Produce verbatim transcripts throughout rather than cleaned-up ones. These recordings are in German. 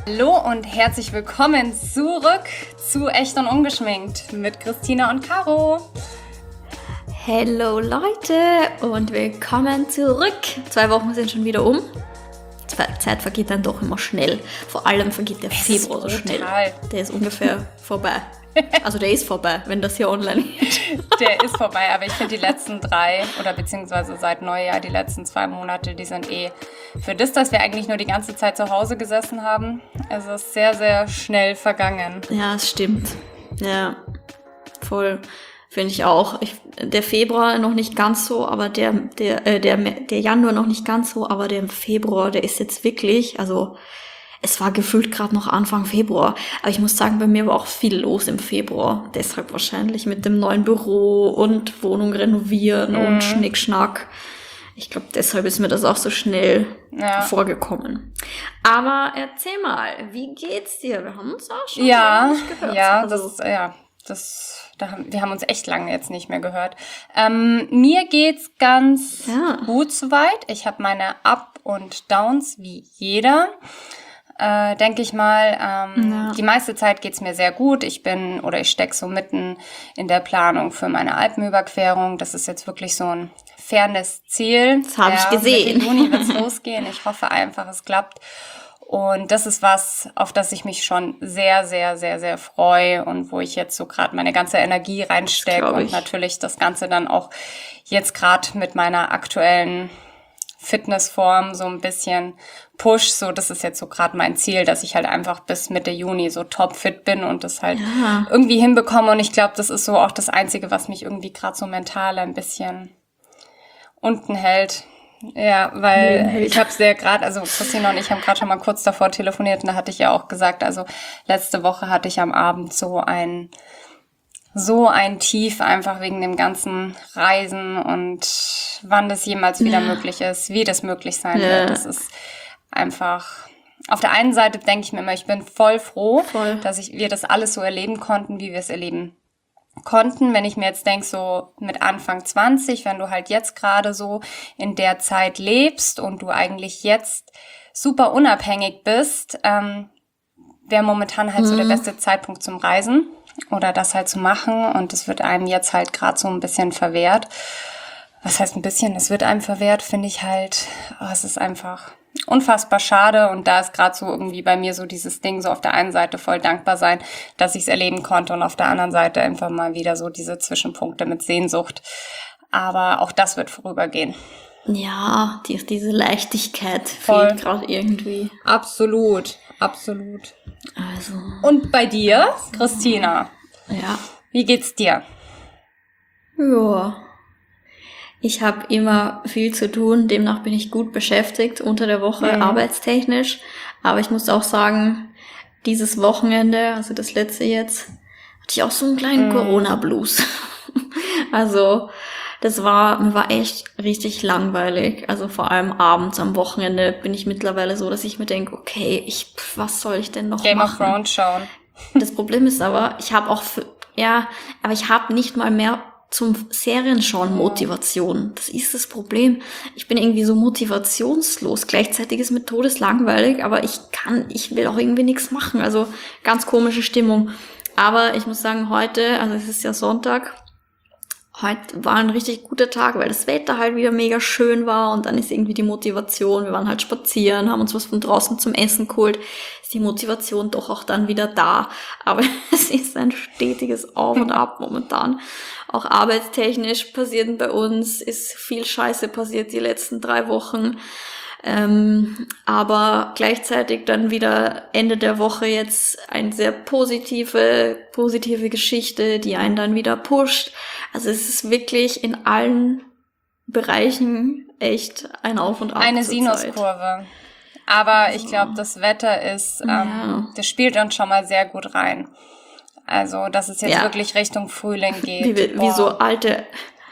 Hallo und herzlich willkommen zurück zu Echt und Ungeschminkt mit Christina und Caro. Hallo Leute und willkommen zurück. Zwei Wochen sind schon wieder um. Die Zeit vergeht dann doch immer schnell. Vor allem vergeht der Februar so schnell. Der ist ungefähr vorbei. Also der ist vorbei, wenn das hier online ist. Der ist vorbei, aber ich finde die letzten drei oder beziehungsweise seit Neujahr die letzten zwei Monate, die sind eh für das, dass wir eigentlich nur die ganze Zeit zu Hause gesessen haben. Es ist sehr, sehr schnell vergangen. Ja, es stimmt. Ja, voll. Finde ich auch. Ich, der Februar noch nicht ganz so, aber der, der, äh, der, der Januar noch nicht ganz so, aber der Februar, der ist jetzt wirklich, also es war gefühlt gerade noch Anfang Februar. Aber ich muss sagen, bei mir war auch viel los im Februar. Deshalb wahrscheinlich mit dem neuen Büro und Wohnung renovieren mhm. und Schnickschnack. Ich glaube, deshalb ist mir das auch so schnell ja. vorgekommen. Aber erzähl mal, wie geht's dir? Wir haben uns auch schon ja, nicht gehört. Ja, also, das, ja, das, da haben, wir haben uns echt lange jetzt nicht mehr gehört. Ähm, mir geht's ganz ja. gut soweit. Ich habe meine Up- und Downs wie jeder. Äh, denke ich mal. Ähm, ja. Die meiste Zeit geht's mir sehr gut. Ich bin oder ich stecke so mitten in der Planung für meine Alpenüberquerung. Das ist jetzt wirklich so ein fernes Ziel. Das habe ja, ich gesehen. Mitte Juni wird's losgehen. Ich hoffe einfach, es klappt. Und das ist was, auf das ich mich schon sehr, sehr, sehr, sehr freue und wo ich jetzt so gerade meine ganze Energie reinstecke und natürlich das Ganze dann auch jetzt gerade mit meiner aktuellen Fitnessform so ein bisschen push, so das ist jetzt so gerade mein Ziel, dass ich halt einfach bis Mitte Juni so topfit bin und das halt ja. irgendwie hinbekomme und ich glaube, das ist so auch das Einzige, was mich irgendwie gerade so mental ein bisschen unten hält. Ja, weil nee, ich habe es ja gerade, also Christina und ich haben gerade schon mal kurz davor telefoniert und da hatte ich ja auch gesagt, also letzte Woche hatte ich am Abend so ein so ein Tief einfach wegen dem ganzen Reisen und wann das jemals wieder ja. möglich ist, wie das möglich sein ja. wird. Das ist einfach, auf der einen Seite denke ich mir immer, ich bin voll froh, voll. dass ich, wir das alles so erleben konnten, wie wir es erleben konnten. Wenn ich mir jetzt denke, so mit Anfang zwanzig, wenn du halt jetzt gerade so in der Zeit lebst und du eigentlich jetzt super unabhängig bist, ähm, wäre momentan halt mhm. so der beste Zeitpunkt zum Reisen. Oder das halt zu machen und es wird einem jetzt halt gerade so ein bisschen verwehrt. Was heißt ein bisschen? Es wird einem verwehrt, finde ich halt, oh, es ist einfach unfassbar schade und da ist gerade so irgendwie bei mir so dieses Ding, so auf der einen Seite voll dankbar sein, dass ich es erleben konnte und auf der anderen Seite einfach mal wieder so diese Zwischenpunkte mit Sehnsucht. Aber auch das wird vorübergehen. Ja, die, diese Leichtigkeit voll. Fehlt gerade irgendwie. Absolut, absolut. Also. Und bei dir, Christina? Ja. Wie geht's dir? Ja. Ich habe immer viel zu tun, demnach bin ich gut beschäftigt unter der Woche mhm. arbeitstechnisch. Aber ich muss auch sagen, dieses Wochenende, also das letzte jetzt, hatte ich auch so einen kleinen mhm. Corona-Blues. Also das war, mir war echt richtig langweilig. Also vor allem abends am Wochenende bin ich mittlerweile so, dass ich mir denke, okay, ich, was soll ich denn noch Game machen? Game of Thrones schauen. Das Problem ist aber, ich habe auch, für, ja, aber ich habe nicht mal mehr zum Serienschauen Motivation. Das ist das Problem. Ich bin irgendwie so motivationslos. Gleichzeitig ist mir todeslangweilig, aber ich kann, ich will auch irgendwie nichts machen. Also ganz komische Stimmung. Aber ich muss sagen, heute, also es ist ja Sonntag, heute war ein richtig guter Tag, weil das Wetter halt wieder mega schön war und dann ist irgendwie die Motivation, wir waren halt spazieren, haben uns was von draußen zum Essen geholt, ist die Motivation doch auch dann wieder da. Aber es ist ein stetiges Auf und Ab momentan. Auch arbeitstechnisch passiert bei uns, ist viel Scheiße passiert die letzten drei Wochen. Ähm, aber gleichzeitig dann wieder Ende der Woche jetzt eine sehr positive, positive Geschichte, die einen dann wieder pusht. Also es ist wirklich in allen Bereichen echt ein Auf und Ab. Eine Sinuskurve. Aber also, ich glaube, das Wetter ist, ähm, ja. das spielt uns schon mal sehr gut rein. Also, dass es jetzt ja. wirklich Richtung Frühling geht. Wie, wie, wie so alte...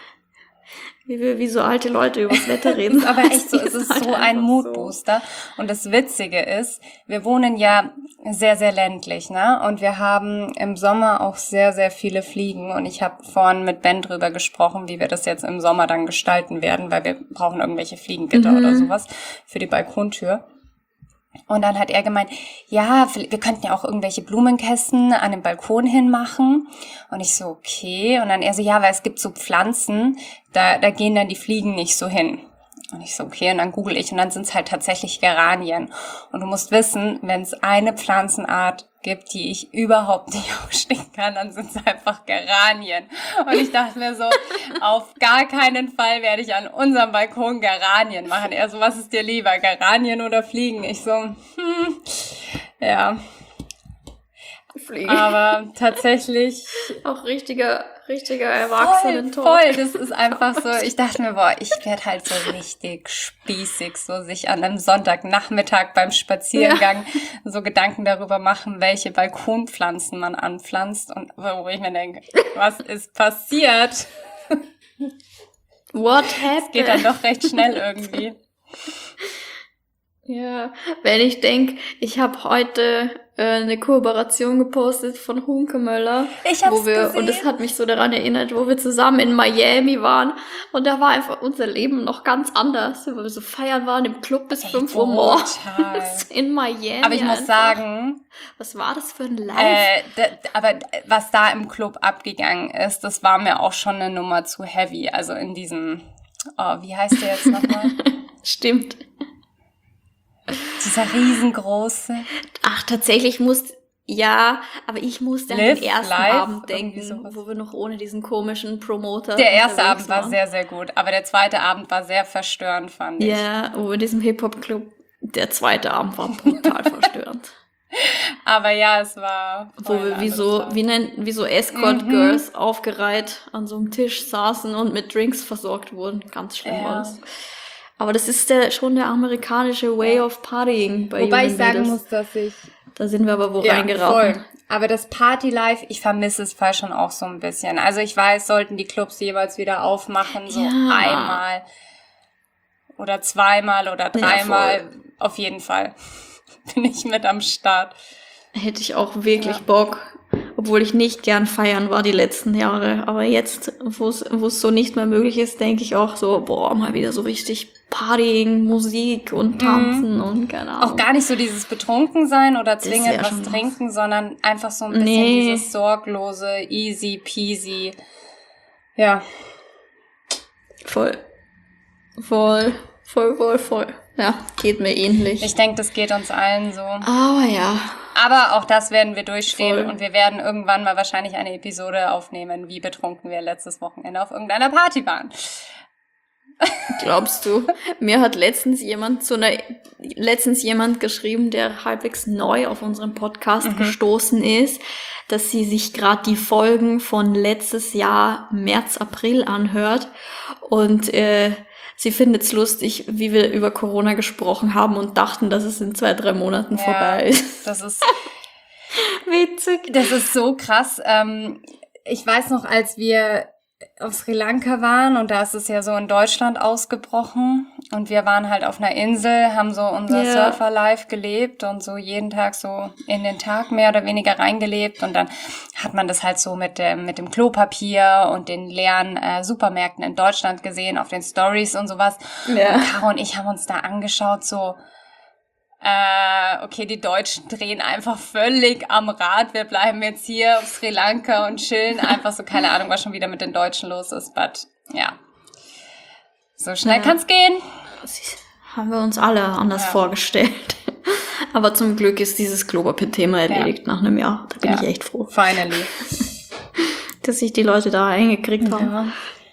Wie wir wie so alte Leute über das Wetter reden. Aber echt so, es ist so ein Moodbooster. Und das Witzige ist, wir wohnen ja sehr, sehr ländlich, ne? Und wir haben im Sommer auch sehr, sehr viele Fliegen. Und ich habe vorhin mit Ben drüber gesprochen, wie wir das jetzt im Sommer dann gestalten werden, weil wir brauchen irgendwelche Fliegengitter mhm. oder sowas für die Balkontür. Und dann hat er gemeint, ja, wir könnten ja auch irgendwelche Blumenkästen an den Balkon hinmachen. Und ich so, okay. Und dann er so, ja, weil es gibt so Pflanzen, da, da gehen dann die Fliegen nicht so hin. Und ich so, okay, und dann google ich und dann sind es halt tatsächlich Geranien. Und du musst wissen, wenn es eine Pflanzenart gibt, die ich überhaupt nicht ausstehen kann, dann sind es einfach Geranien. Und ich dachte mir so, auf gar keinen Fall werde ich an unserem Balkon Geranien machen. Er so, was ist dir lieber, Geranien oder Fliegen? Ich so, hm, ja. Fliegen. Aber tatsächlich Auch richtiger, richtiger voll, Erwachsenentod. voll, das ist einfach so, ich dachte mir, boah, ich werde halt so richtig spießig, so sich an einem Sonntagnachmittag beim Spaziergang ja. so Gedanken darüber machen, welche Balkonpflanzen man anpflanzt und wo ich mir denke, was ist passiert? What happened? Das geht dann doch recht schnell irgendwie. Ja, wenn ich denke, ich habe heute äh, eine Kooperation gepostet von Hunkemöller, ich hab's wo wir gesehen. und das hat mich so daran erinnert, wo wir zusammen in Miami waren und da war einfach unser Leben noch ganz anders, wo wir so feiern waren im Club bis fünf Uhr morgens in Miami. Aber ich muss einfach. sagen, was war das für ein Live? Äh, d- aber was da im Club abgegangen ist, das war mir auch schon eine Nummer zu heavy. Also in diesem, oh, wie heißt der jetzt nochmal? Stimmt. Dieser riesengroße. Ach, tatsächlich muss, ja, aber ich musste an Live, den ersten live, Abend irgendwie denken, sowas. wo wir noch ohne diesen komischen Promoter Der erste unterwegs Abend war waren. sehr, sehr gut, aber der zweite Abend war sehr verstörend, fand ich. Ja, wo in diesem Hip-Hop-Club, der zweite Abend war brutal verstörend. Aber ja, es war Wo voll wir ein wie anderes so, Mal. wie nennt, wie so Escort-Girls aufgereiht an so einem Tisch saßen und mit Drinks versorgt wurden. Ganz schlimm Ja. war das. Aber das ist der, schon der amerikanische Way Ja. of Partying bei Wobei jungen ich sagen Mädels. muss, dass ich Da sind wir aber wo ja, reingeraten. voll. Aber das Party-Life, ich vermisse es voll schon auch so ein bisschen. Also ich weiß, sollten die Clubs jeweils wieder aufmachen, so Ja. einmal oder zweimal oder dreimal, voll. auf jeden Fall bin ich mit am Start. Hätte ich auch wirklich Ja. Bock. Obwohl ich nicht gern feiern war die letzten Jahre. Aber jetzt, wo es wo es so nicht mehr möglich ist, denke ich auch so, boah, mal wieder so richtig Partying, Musik und Tanzen und keine Ahnung. Auch gar nicht so dieses Betrunkensein oder zwingend ja was schon was. trinken, sondern einfach so ein bisschen Nee. dieses sorglose, easy peasy. Ja, Voll. Voll. Voll, voll, voll. Ja, geht mir ähnlich. ich denke, das geht uns allen so. Aber ja. Aber auch das werden wir durchstehen Voll. und wir werden irgendwann mal wahrscheinlich eine Episode aufnehmen, wie betrunken wir letztes Wochenende auf irgendeiner Party waren. Glaubst du? Mir hat letztens jemand zu einer, letztens jemand geschrieben, der halbwegs neu auf unserem Podcast Mhm. gestoßen ist, dass sie sich gerade die Folgen von letztes Jahr März, April anhört und äh, sie findet es lustig, wie wir über Corona gesprochen haben und dachten, dass es in zwei, drei Monaten Ja. vorbei ist. Das ist, Witzig. das ist so krass. Ähm, ich weiß noch, als wir auf Sri Lanka waren und da ist es ja so in Deutschland ausgebrochen und wir waren halt auf einer Insel, haben so unser Ja. Surfer-Life gelebt und so jeden Tag so in den Tag mehr oder weniger reingelebt und dann hat man das halt so mit dem, mit dem Klopapier und den leeren äh, Supermärkten in Deutschland gesehen, auf den Stories und sowas. Ja. Und Caro und ich haben uns da angeschaut, so, äh, okay, die Deutschen drehen einfach völlig am Rad. Wir bleiben jetzt hier auf Sri Lanka und chillen einfach so, keine Ahnung, was schon wieder mit den Deutschen los ist, but, ja. So schnell Ja. kann's gehen. Das haben wir uns alle anders Ja. vorgestellt. Aber zum Glück ist dieses Klopapier-Thema erledigt nach einem Jahr. Da bin Ja. ich echt froh, Finally. dass sich die Leute da eingekriegt haben.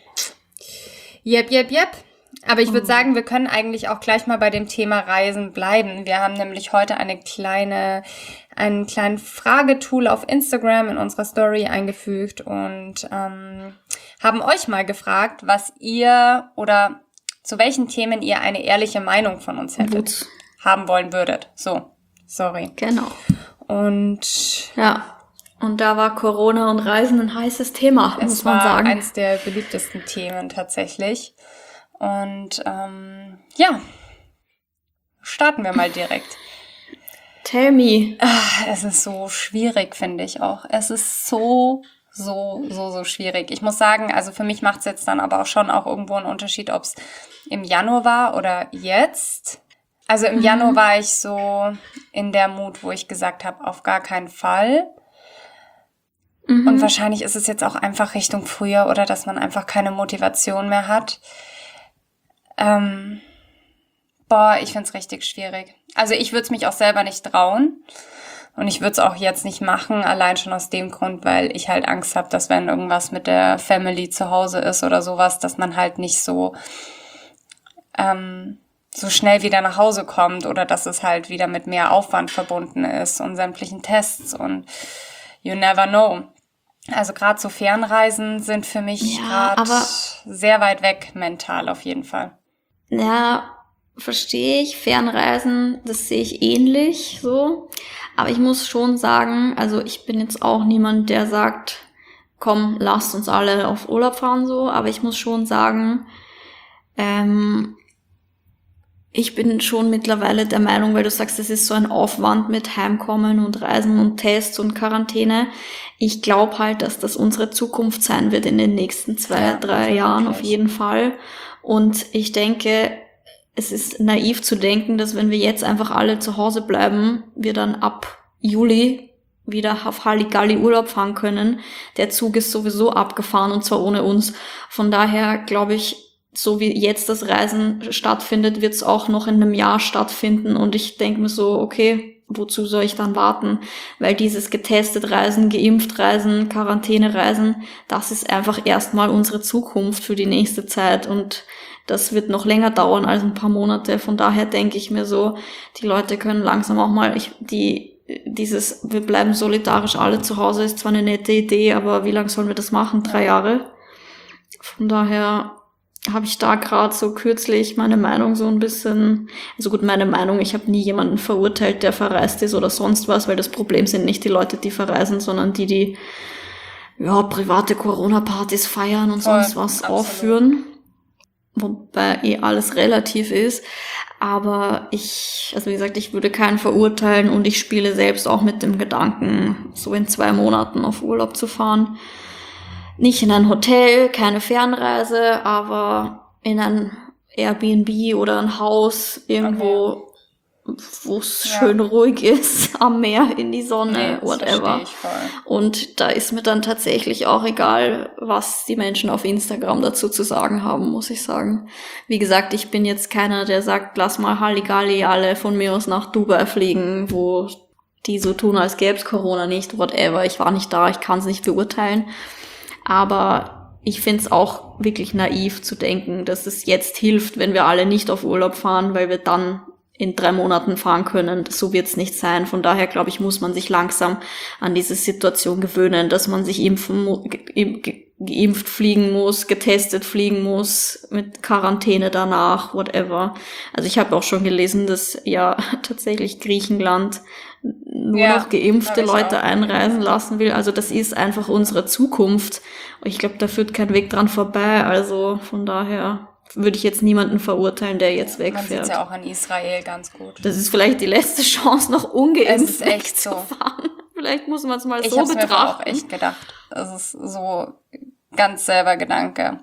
Ja. Yep, yep, yep. Aber ich würde sagen, wir können eigentlich auch gleich mal bei dem Thema Reisen bleiben. Wir haben nämlich heute eine kleine, einen kleinen Fragetool auf Instagram in unserer Story eingefügt und ähm, haben euch mal gefragt, was ihr oder zu welchen Themen ihr eine ehrliche Meinung von uns hättet, Gut. haben wollen würdet. So, sorry. Genau. Und Ja. Und da war Corona und Reisen ein heißes Thema, es muss man war sagen. eins der beliebtesten Themen tatsächlich. Und ähm, ja, starten wir mal direkt. Tell me. Ah, es ist so schwierig, finde ich auch. Es ist so, so, so, so schwierig. Ich muss sagen, also für mich macht es jetzt dann aber auch schon auch irgendwo einen Unterschied, ob es im Januar war oder jetzt. Also im Mhm. Januar war ich so in der Mut, wo ich gesagt habe, auf gar keinen Fall. Mhm. Und wahrscheinlich ist es jetzt auch einfach Richtung Frühjahr oder dass man einfach keine Motivation mehr hat. Ähm, boah, ich find's richtig schwierig. Also ich würde es mich auch selber nicht trauen. Und ich würde es auch jetzt nicht machen, allein schon aus dem Grund, weil ich halt Angst habe, dass wenn irgendwas mit der Family zu Hause ist oder sowas, dass man halt nicht so ähm, so schnell wieder nach Hause kommt oder dass es halt wieder mit mehr Aufwand verbunden ist und sämtlichen Tests und you never know. Also gerade so Fernreisen sind für mich Ja, gerade aber- sehr weit weg mental auf jeden Fall. Ja, verstehe ich. Fernreisen, das sehe ich ähnlich so. Aber ich muss schon sagen, also ich bin jetzt auch niemand, der sagt, komm, lasst uns alle auf Urlaub fahren so. Aber ich muss schon sagen, ähm, ich bin schon mittlerweile der Meinung, weil du sagst, es ist so ein Aufwand mit Heimkommen und Reisen und Tests und Quarantäne. Ich glaube halt, dass das unsere Zukunft sein wird in den nächsten zwei, Ja, drei Jahren auf vermutlich. jeden Fall. Und ich denke, es ist naiv zu denken, dass wenn wir jetzt einfach alle zu Hause bleiben, wir dann ab Juli wieder auf Halligalli Urlaub fahren können. Der Zug ist sowieso abgefahren und zwar ohne uns. Von daher glaube ich, so wie jetzt das Reisen stattfindet, wird es auch noch in einem Jahr stattfinden. Und ich denke mir so, okay, wozu soll ich dann warten? Weil dieses getestet Reisen, geimpft Reisen, Quarantäne Reisen, das ist einfach erstmal unsere Zukunft für die nächste Zeit. Und das wird noch länger dauern als ein paar Monate. Von daher denke ich mir so, die Leute können langsam auch mal, ich, die, dieses, wir bleiben solidarisch alle zu Hause, ist zwar eine nette Idee, aber wie lange sollen wir das machen? Drei Jahre? Von daher habe ich da gerade so kürzlich meine Meinung so ein bisschen, also gut, meine Meinung, ich habe nie jemanden verurteilt, der verreist ist oder sonst was, weil das Problem sind nicht die Leute, die verreisen, sondern die, die ja private Corona-Partys feiern und Voll, sonst was absolut. aufführen. Wobei eh alles relativ ist. Aber ich, also wie gesagt, ich würde keinen verurteilen und ich spiele selbst auch mit dem Gedanken, so in zwei Monaten auf Urlaub zu fahren. Nicht in ein Hotel, keine Fernreise, aber in ein Airbnb oder ein Haus irgendwo, wo es Ja. schön ruhig ist, am Meer, in die Sonne, Nee, das whatever. verstehe ich voll. Und da ist mir dann tatsächlich auch egal, was die Menschen auf Instagram dazu zu sagen haben, muss ich sagen. Wie gesagt, ich bin jetzt keiner, der sagt, lass mal Halligalli alle von mir aus nach Dubai fliegen, wo die so tun, als gäbe es Corona nicht, whatever. Ich war nicht da, ich kann es nicht beurteilen. Aber ich find's auch wirklich naiv zu denken, dass es jetzt hilft, wenn wir alle nicht auf Urlaub fahren, weil wir dann in drei Monaten fahren können. So wird's nicht sein. Von daher, glaube ich, muss man sich langsam an diese Situation gewöhnen, dass man sich impfen, mu- ge- ge- geimpft fliegen muss, getestet fliegen muss, mit Quarantäne danach, whatever. Also ich habe auch schon gelesen, dass ja tatsächlich Griechenland nur Ja, noch geimpfte hab ich Leute auch einreisen lassen will. Also das ist einfach unsere Zukunft. Ich glaube, da führt kein Weg dran vorbei. Also von daher würde ich jetzt niemanden verurteilen, der jetzt Man sieht wegfährt. es ja auch in Israel ganz gut. Das ist vielleicht die letzte Chance, noch Es ungeimpft ist echt so. wegzufahren. Vielleicht muss man es mal Ich so habe es mir betrachten. auch echt gedacht. Das ist so ganz selber Gedanke.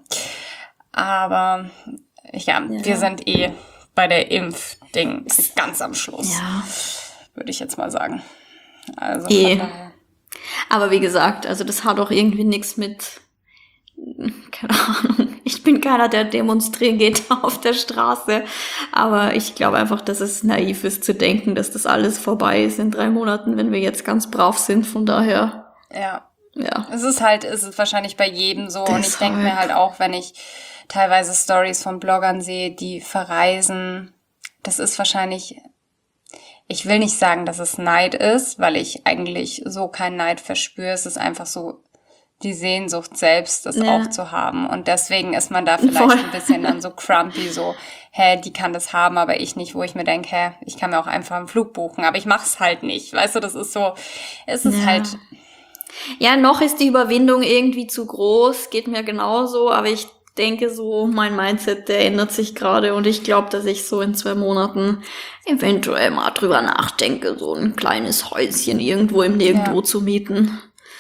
Aber ja, Ja. wir sind eh bei der Impfding ganz am Schluss, Ja. würde ich jetzt mal sagen. Also Eh. von daher. Aber wie gesagt, also das hat auch irgendwie nichts mit, keine Ahnung, ich bin keiner, der demonstrieren geht auf der Straße, aber ich glaube einfach, dass es naiv ist zu denken, dass das alles vorbei ist in drei Monaten, wenn wir jetzt ganz brav sind, von daher, Ja. ja. Es ist halt, es ist wahrscheinlich bei jedem so. Und ich denke mir Deshalb. halt auch, wenn ich teilweise Stories von Bloggern sehe, die verreisen, das ist wahrscheinlich, ich will nicht sagen, dass es Neid ist, weil ich eigentlich so keinen Neid verspüre. Es ist einfach so die Sehnsucht selbst, das Ja. auch zu haben. Und deswegen ist man da vielleicht Voll. ein bisschen dann so crumpy, so, hä, die kann das haben, aber ich nicht, wo ich mir denke, hä, ich kann mir auch einfach einen Flug buchen, aber ich mach's halt nicht. Weißt du, das ist so, es ist Ja. halt, Ja, noch ist die Überwindung irgendwie zu groß, geht mir genauso, aber ich denke so, mein Mindset, der ändert sich gerade und ich glaube, dass ich so in zwei Monaten eventuell mal drüber nachdenke, so ein kleines Häuschen irgendwo im Nirgendwo Ja. zu mieten.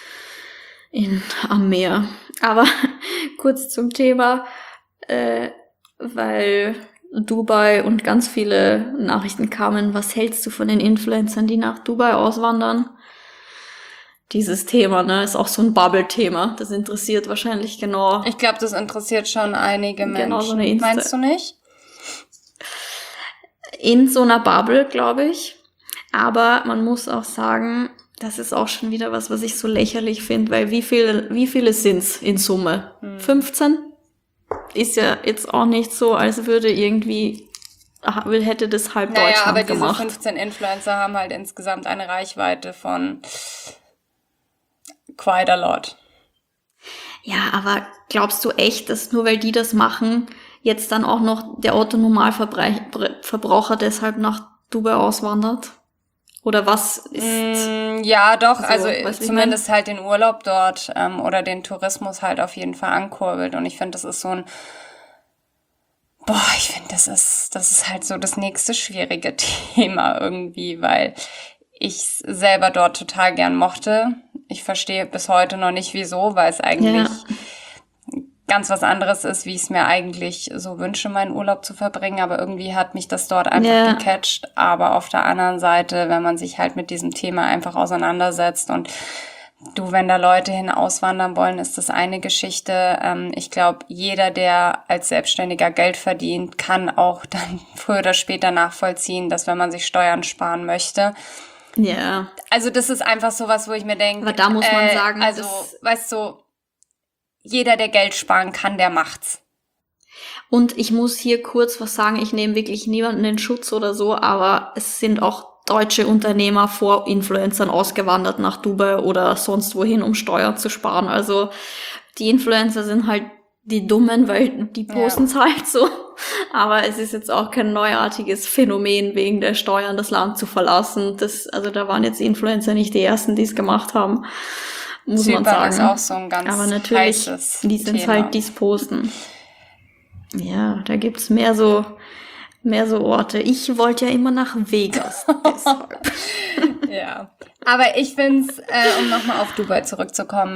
In, am Meer. Aber kurz zum Thema, äh, weil Dubai und ganz viele Nachrichten kamen, was hältst du von den Influencern, die nach Dubai auswandern? Dieses Thema, ne, ist auch so ein Bubble-Thema. Das interessiert wahrscheinlich genau. Ich glaube, das interessiert schon einige Menschen. Genau so eine Insta- Meinst du nicht? In so einer Bubble, glaube ich. Aber man muss auch sagen, das ist auch schon wieder was, was ich so lächerlich finde, weil wie viele, wie viele sind's in Summe? Hm. fünfzehn? Ist ja jetzt auch nicht so, als würde irgendwie, hätte das halb naja, Deutschland aber gemacht. Diese fünfzehn Influencer haben halt insgesamt eine Reichweite von quite a lot. Ja, aber glaubst du echt, dass nur weil die das machen, jetzt dann auch noch der Otto-Normalverbraucher deshalb nach Dubai auswandert? Oder was ist... Mm, ja, doch, also, also zumindest halt den Urlaub dort ähm, oder den Tourismus halt auf jeden Fall ankurbelt. Und ich finde, das ist so ein... Boah, ich finde, das ist, das ist halt so das nächste schwierige Thema irgendwie, weil ich selber dort total gern mochte. Ich verstehe bis heute noch nicht, wieso, weil es eigentlich... Ja. ganz was anderes ist, wie ich es mir eigentlich so wünsche, meinen Urlaub zu verbringen. Aber irgendwie hat mich das dort einfach yeah. gecatcht. Aber auf der anderen Seite, wenn man sich halt mit diesem Thema einfach auseinandersetzt und du, wenn da Leute hin auswandern wollen, ist das eine Geschichte. Ähm, ich glaube, jeder, der als Selbstständiger Geld verdient, kann auch dann früher oder später nachvollziehen, dass wenn man sich Steuern sparen möchte. Ja. Yeah. Also das ist einfach sowas, wo ich mir denke. Aber da muss man äh, sagen, also, weißt du, jeder, der Geld sparen kann, der macht's. Und ich muss hier kurz was sagen, ich nehme wirklich niemanden in Schutz oder so, aber es sind auch deutsche Unternehmer vor Influencern ausgewandert nach Dubai oder sonst wohin, um Steuern zu sparen. Also die Influencer sind halt die Dummen, weil die posten es ja. halt so. Aber es ist jetzt auch kein neuartiges Phänomen, wegen der Steuern das Land zu verlassen. Das, also da waren jetzt die Influencer nicht die ersten, die es gemacht haben. Muss Zypern man sagen. Ist auch so ein ganz aber natürlich, heißes die sind Thema. halt, die's posten. Ja, da gibt's mehr so, mehr so Orte. Ich wollte ja immer nach Vegas. Deshalb. Ja. Aber ich find's, äh, um nochmal auf Dubai zurückzukommen,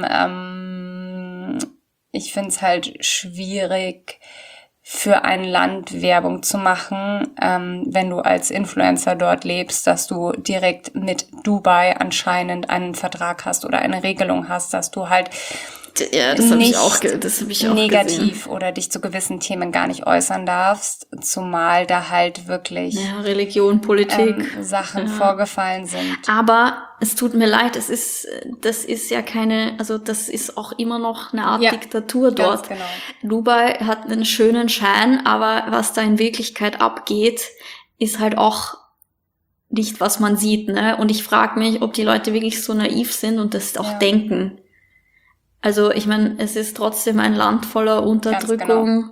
ähm, ich find's halt schwierig, für ein Land Werbung zu machen, ähm, wenn du als Influencer dort lebst, dass du direkt mit Dubai anscheinend einen Vertrag hast oder eine Regelung hast, dass du halt ja, das hab ich auch, das hab ich auch negativ gesehen. Oder dich zu gewissen Themen gar nicht äußern darfst, zumal da halt wirklich ja, Religion, Politik, ähm, Sachen ja. vorgefallen sind. Aber es tut mir leid, es ist, das ist ja keine, also das ist auch immer noch eine Art ja, Diktatur dort. Genau. Dubai hat einen schönen Schein, aber was da in Wirklichkeit abgeht, ist halt auch nicht, was man sieht, ne? Und ich frage mich, ob die Leute wirklich so naiv sind und das auch ja. denken. Also ich meine, es ist trotzdem ein Land voller Unterdrückung. Genau.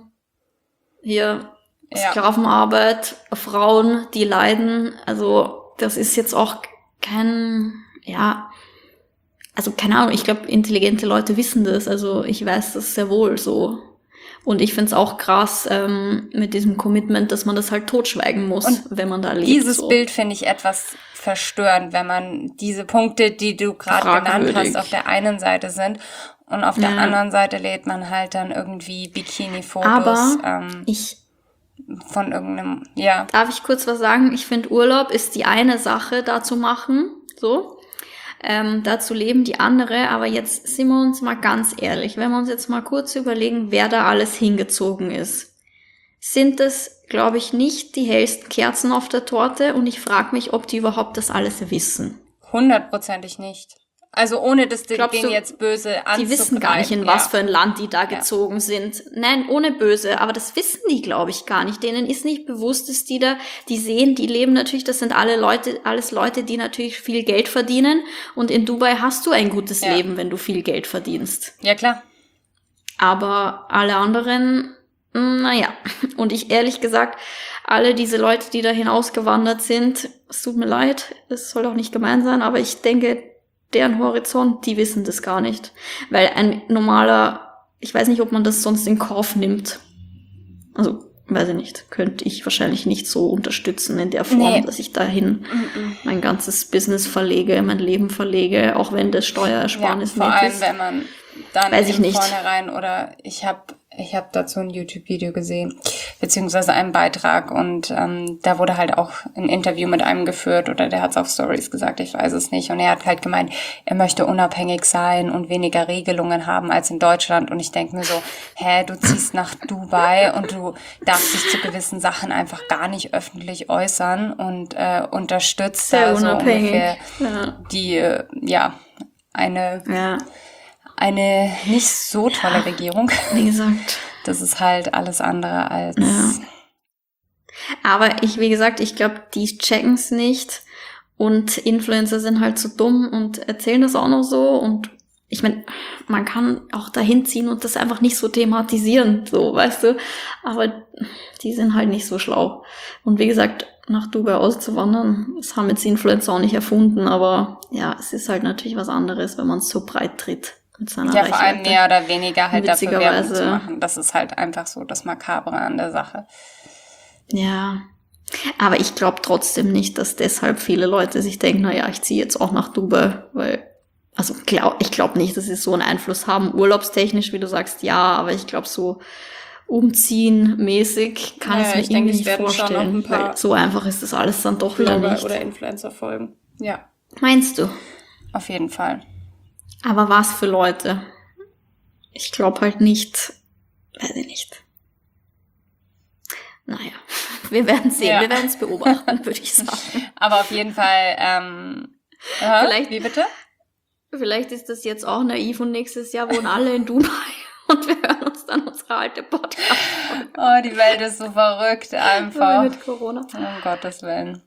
Hier ja. Sklavenarbeit, Frauen, die leiden. Also das ist jetzt auch kein, ja, also keine Ahnung, ich glaube, intelligente Leute wissen das. Also ich weiß das sehr wohl so. Und ich find's auch krass ähm, mit diesem Commitment, dass man das halt totschweigen muss, und wenn man da lebt. Dieses so. Bild finde ich etwas verstörend, wenn man diese Punkte, die du gerade genannt hast, auf der einen Seite sind und auf der ja. anderen Seite lädt man halt dann irgendwie Bikini-Fotos Aber ähm, ich, von irgendeinem, ja. Darf ich kurz was sagen? Ich finde, Urlaub ist die eine Sache, da zu machen, so, ähm, da zu leben, die andere. Aber jetzt sind wir uns mal ganz ehrlich, wenn wir uns jetzt mal kurz überlegen, wer da alles hingezogen ist, sind das, glaube ich, nicht die hellsten Kerzen auf der Torte. Und ich frage mich, ob die überhaupt das alles wissen. Hundertprozentig nicht. Also ohne das denen jetzt böse anzugreifen. Die wissen gar nicht, in was ja. für ein Land die da ja. gezogen sind. Nein, ohne böse, aber das wissen die, glaube ich, gar nicht. Denen ist nicht bewusst, dass die da, die sehen, die leben natürlich, das sind alle Leute, alles Leute, die natürlich viel Geld verdienen. Und in Dubai hast du ein gutes ja. Leben, wenn du viel Geld verdienst. Ja, klar. Aber alle anderen, naja. Und ich ehrlich gesagt, alle diese Leute, die da hinausgewandert sind, es tut mir leid, es soll auch nicht gemein sein, aber ich denke, deren Horizont, die wissen das gar nicht. Weil ein normaler, ich weiß nicht, ob man das sonst in Kauf nimmt. Also, weiß ich nicht, könnte ich wahrscheinlich nicht so unterstützen in der Form, nee. dass ich dahin mm-mm. mein ganzes Business verlege, mein Leben verlege, auch wenn das Steuersparnis ja, vor nicht allem, ist. wenn man dann weiß ich im nicht. Vornherein oder ich habe Ich habe dazu ein YouTube-Video gesehen, beziehungsweise einen Beitrag und ähm, da wurde halt auch ein Interview mit einem geführt oder der hat es auf Stories gesagt, ich weiß es nicht. Und er hat halt gemeint, er möchte unabhängig sein und weniger Regelungen haben als in Deutschland. Und ich denke mir so, hä, du ziehst nach Dubai und du darfst dich zu gewissen Sachen einfach gar nicht öffentlich äußern und äh, unterstützt Sehr da so unabhängig. ungefähr Ja. die, äh, ja, eine... Ja. Eine nicht so tolle Regierung. Wie gesagt. Das ist halt alles andere als... Ja. Aber ich, wie gesagt, ich glaube, die checken's nicht. Und Influencer sind halt so dumm und erzählen das auch noch so. Und ich meine, man kann auch dahin ziehen und das einfach nicht so thematisieren, so, weißt du. Aber die sind halt nicht so schlau. Und wie gesagt, nach Dubai auszuwandern, das haben jetzt Influencer auch nicht erfunden. Aber ja, es ist halt natürlich was anderes, wenn man es so breit tritt. Mit seiner ja, vor allem Reichweite. mehr oder weniger halt dafür Werbung Witzigerweise. zu machen. Das ist halt einfach so das Makabre an der Sache. Ja, aber ich glaube trotzdem nicht, dass deshalb viele Leute sich denken, na ja, ich ziehe jetzt auch nach Dubai, weil, also glaub, ich glaube nicht, dass sie so einen Einfluss haben. Urlaubstechnisch, wie du sagst, ja, aber ich glaube so umziehen mäßig kann Ja, ich mir ich denke, irgendwie es nicht werden schon noch vorstellen, ein paar weil so einfach ist das alles dann doch wieder Blogger nicht. oder Influencer folgen. Ja, Meinst du? auf jeden Fall. Aber was für Leute? Ich glaube halt nicht, weiß ich nicht. Naja, wir werden sehen, Ja. wir werden es beobachten, würde ich sagen. Aber auf jeden Fall, ähm, äh, Vielleicht- wie bitte? Vielleicht ist das jetzt auch naiv und nächstes Jahr wohnen alle in Dubai und wir hören uns dann unsere alte Podcast Oh, die Welt ist so verrückt einfach. mit Corona. Um Gottes Willen.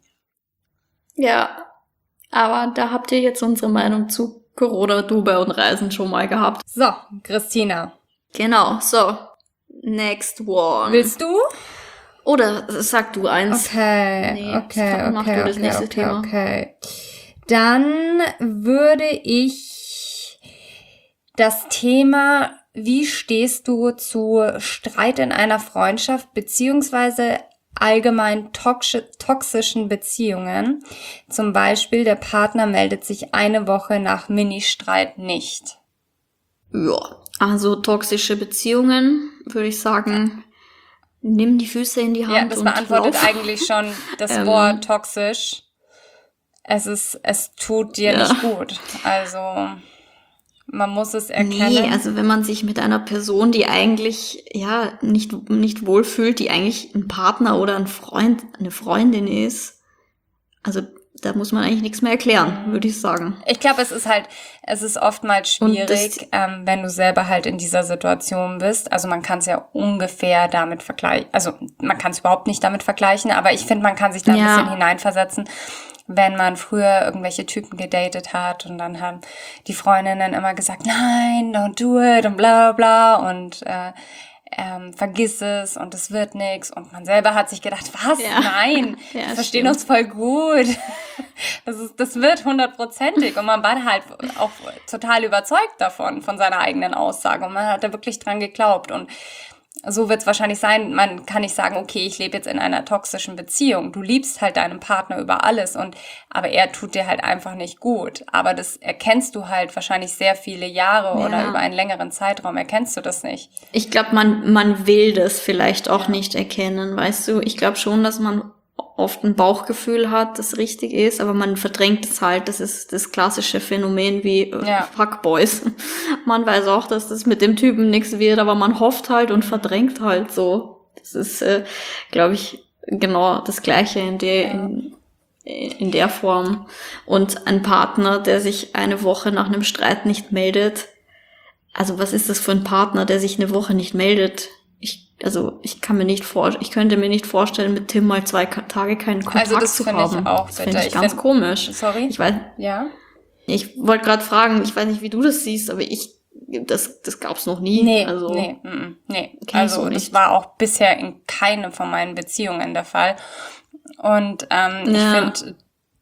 Ja, aber da habt ihr jetzt unsere Meinung zu Corona, Dubai und Reisen schon mal gehabt. So, Christina. Genau, so. Next one. Willst du? Oder sag du eins. Okay, Nee, okay, mach okay, du das okay, nächste okay, Thema. okay. Dann würde ich das Thema, wie stehst du zu Streit in einer Freundschaft beziehungsweise allgemein toxi- toxischen Beziehungen? Zum Beispiel, der Partner meldet sich eine Woche nach Mini-Streit nicht. Ja, also toxische Beziehungen, würde ich sagen, nimm die Füße in die Hand Ja, das und beantwortet lauf. eigentlich schon das Ähm. Wort toxisch. Es ist, es tut dir Ja. nicht gut. Also, man muss es erkennen. Nee, also wenn man sich mit einer Person, die eigentlich ja nicht nicht wohlfühlt, die eigentlich ein Partner oder ein Freund, eine Freundin ist, also da muss man eigentlich nichts mehr erklären, würde ich sagen. Ich glaube, es ist halt, es ist oftmals Und schwierig, das- ähm, wenn du selber halt in dieser Situation bist. Also man kann es ja ungefähr damit vergleichen. Also man kann es überhaupt nicht damit vergleichen, aber ich finde, man kann sich da ein Ja. bisschen hineinversetzen, wenn man früher irgendwelche Typen gedatet hat und dann haben die Freundinnen immer gesagt, nein, don't do it und bla bla und äh, ähm, vergiss es und es wird nix. Und man selber hat sich gedacht, was? Ja. Nein, Ja, wir verstehen stimmt. uns voll gut. Das ist, das wird hundertprozentig. Und man war halt auch total überzeugt davon, von seiner eigenen Aussage. Und man hat da wirklich dran geglaubt. Und so wird es wahrscheinlich sein, man kann nicht sagen, okay, ich lebe jetzt in einer toxischen Beziehung. Du liebst halt deinen Partner über alles und aber er tut dir halt einfach nicht gut. Aber das erkennst du halt wahrscheinlich sehr viele Jahre Ja. oder über einen längeren Zeitraum erkennst du das nicht. Ich glaube, man man will das vielleicht auch nicht erkennen, weißt du? Ich glaube schon, dass man oft ein Bauchgefühl hat, das richtig ist, aber man verdrängt es halt. Das ist das klassische Phänomen wie äh, Ja. Fuckboys. Man weiß auch, dass das mit dem Typen nichts wird, aber man hofft halt und verdrängt halt so. Das ist, äh, glaube ich, genau das Gleiche in der, Ja. in, in der Form. Und ein Partner, der sich eine Woche nach einem Streit nicht meldet, also was ist das für ein Partner, der sich eine Woche nicht meldet? Ich, also ich kann mir nicht vor, ich könnte mir nicht vorstellen, mit Tim mal zwei Ka- Tage keinen Kontakt Also das zu finde ich haben. auch das bitter. finde ich Ich ganz find- komisch. Sorry? Ich weiß, Ja? ich wollte gerade fragen, ich weiß nicht, wie du das siehst, aber ich, das, das gab's noch nie. Nee, also, nee, mm, mm, nee. Kenn ich Also so das nicht. war auch bisher in keine von meinen Beziehungen der Fall. Und ähm, ich Ja. finde,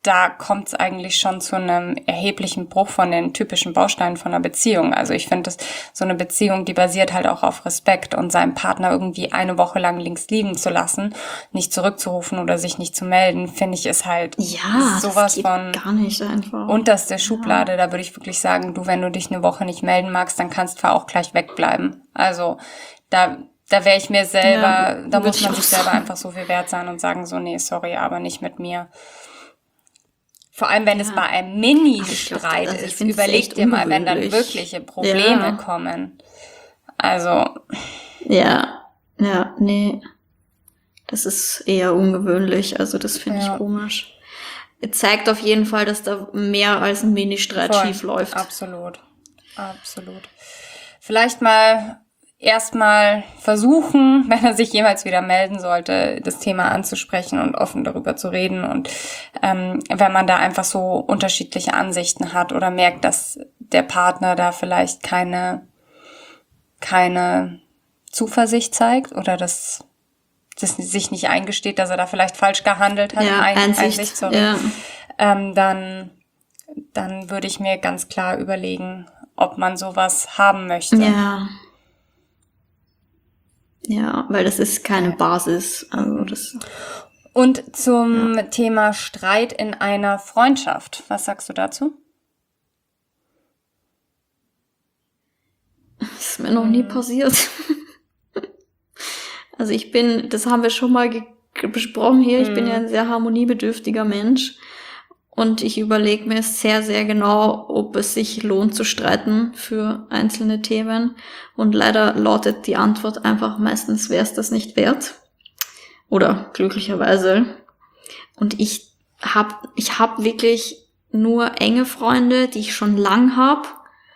da kommt es eigentlich schon zu einem erheblichen Bruch von den typischen Bausteinen von einer Beziehung. Also ich finde, das so eine Beziehung, die basiert halt auch auf Respekt, und seinen Partner irgendwie eine Woche lang links liegen zu lassen, nicht zurückzurufen oder sich nicht zu melden, finde ich, ist halt Ja, sowas das geht von gar nicht einfach. unterste Schublade. Da würde ich wirklich sagen, du, wenn du dich eine Woche nicht melden magst, dann kannst du auch gleich wegbleiben. Also da da wäre ich mir selber, Ja, da würde muss ich man auch sich selber sagen. einfach so viel wert sein und sagen so, nee, sorry, aber nicht mit mir. Vor allem, wenn es Ja. bei einem Aber ich glaub, Mini-Streit also ich ist, find's überleg echt dir mal, wenn dann ungewöhnlich. wirkliche Probleme Ja. kommen. Also, Ja, ja, nee. Das ist eher ungewöhnlich, also das finde Ja. ich komisch. Es zeigt auf jeden Fall, dass da mehr als ein Mini-Streit voll. schief läuft. Absolut. Absolut. Vielleicht mal erstmal versuchen, wenn er sich jemals wieder melden sollte, das Thema anzusprechen und offen darüber zu reden. Und ähm, wenn man da einfach so unterschiedliche Ansichten hat oder merkt, dass der Partner da vielleicht keine, keine Zuversicht zeigt oder dass das sich nicht eingesteht, dass er da vielleicht falsch gehandelt hat, Ja, Ein- Einsicht, sorry, ja. ähm, dann, dann würde ich mir ganz klar überlegen, ob man sowas haben möchte. Ja. Ja, weil das ist keine Basis. Also das, Und zum Thema Streit in einer Freundschaft. Was sagst du dazu? das ist mir noch nie passiert. Also ich bin, das haben wir schon mal ge- besprochen hier, ich bin ja ein sehr harmoniebedürftiger Mensch. Und ich überlege mir sehr, sehr genau, ob es sich lohnt zu streiten für einzelne Themen. Und leider lautet die Antwort einfach meistens, wäre es das nicht wert. Oder glücklicherweise. Und ich hab, ich hab wirklich nur enge Freunde, die ich schon lang hab.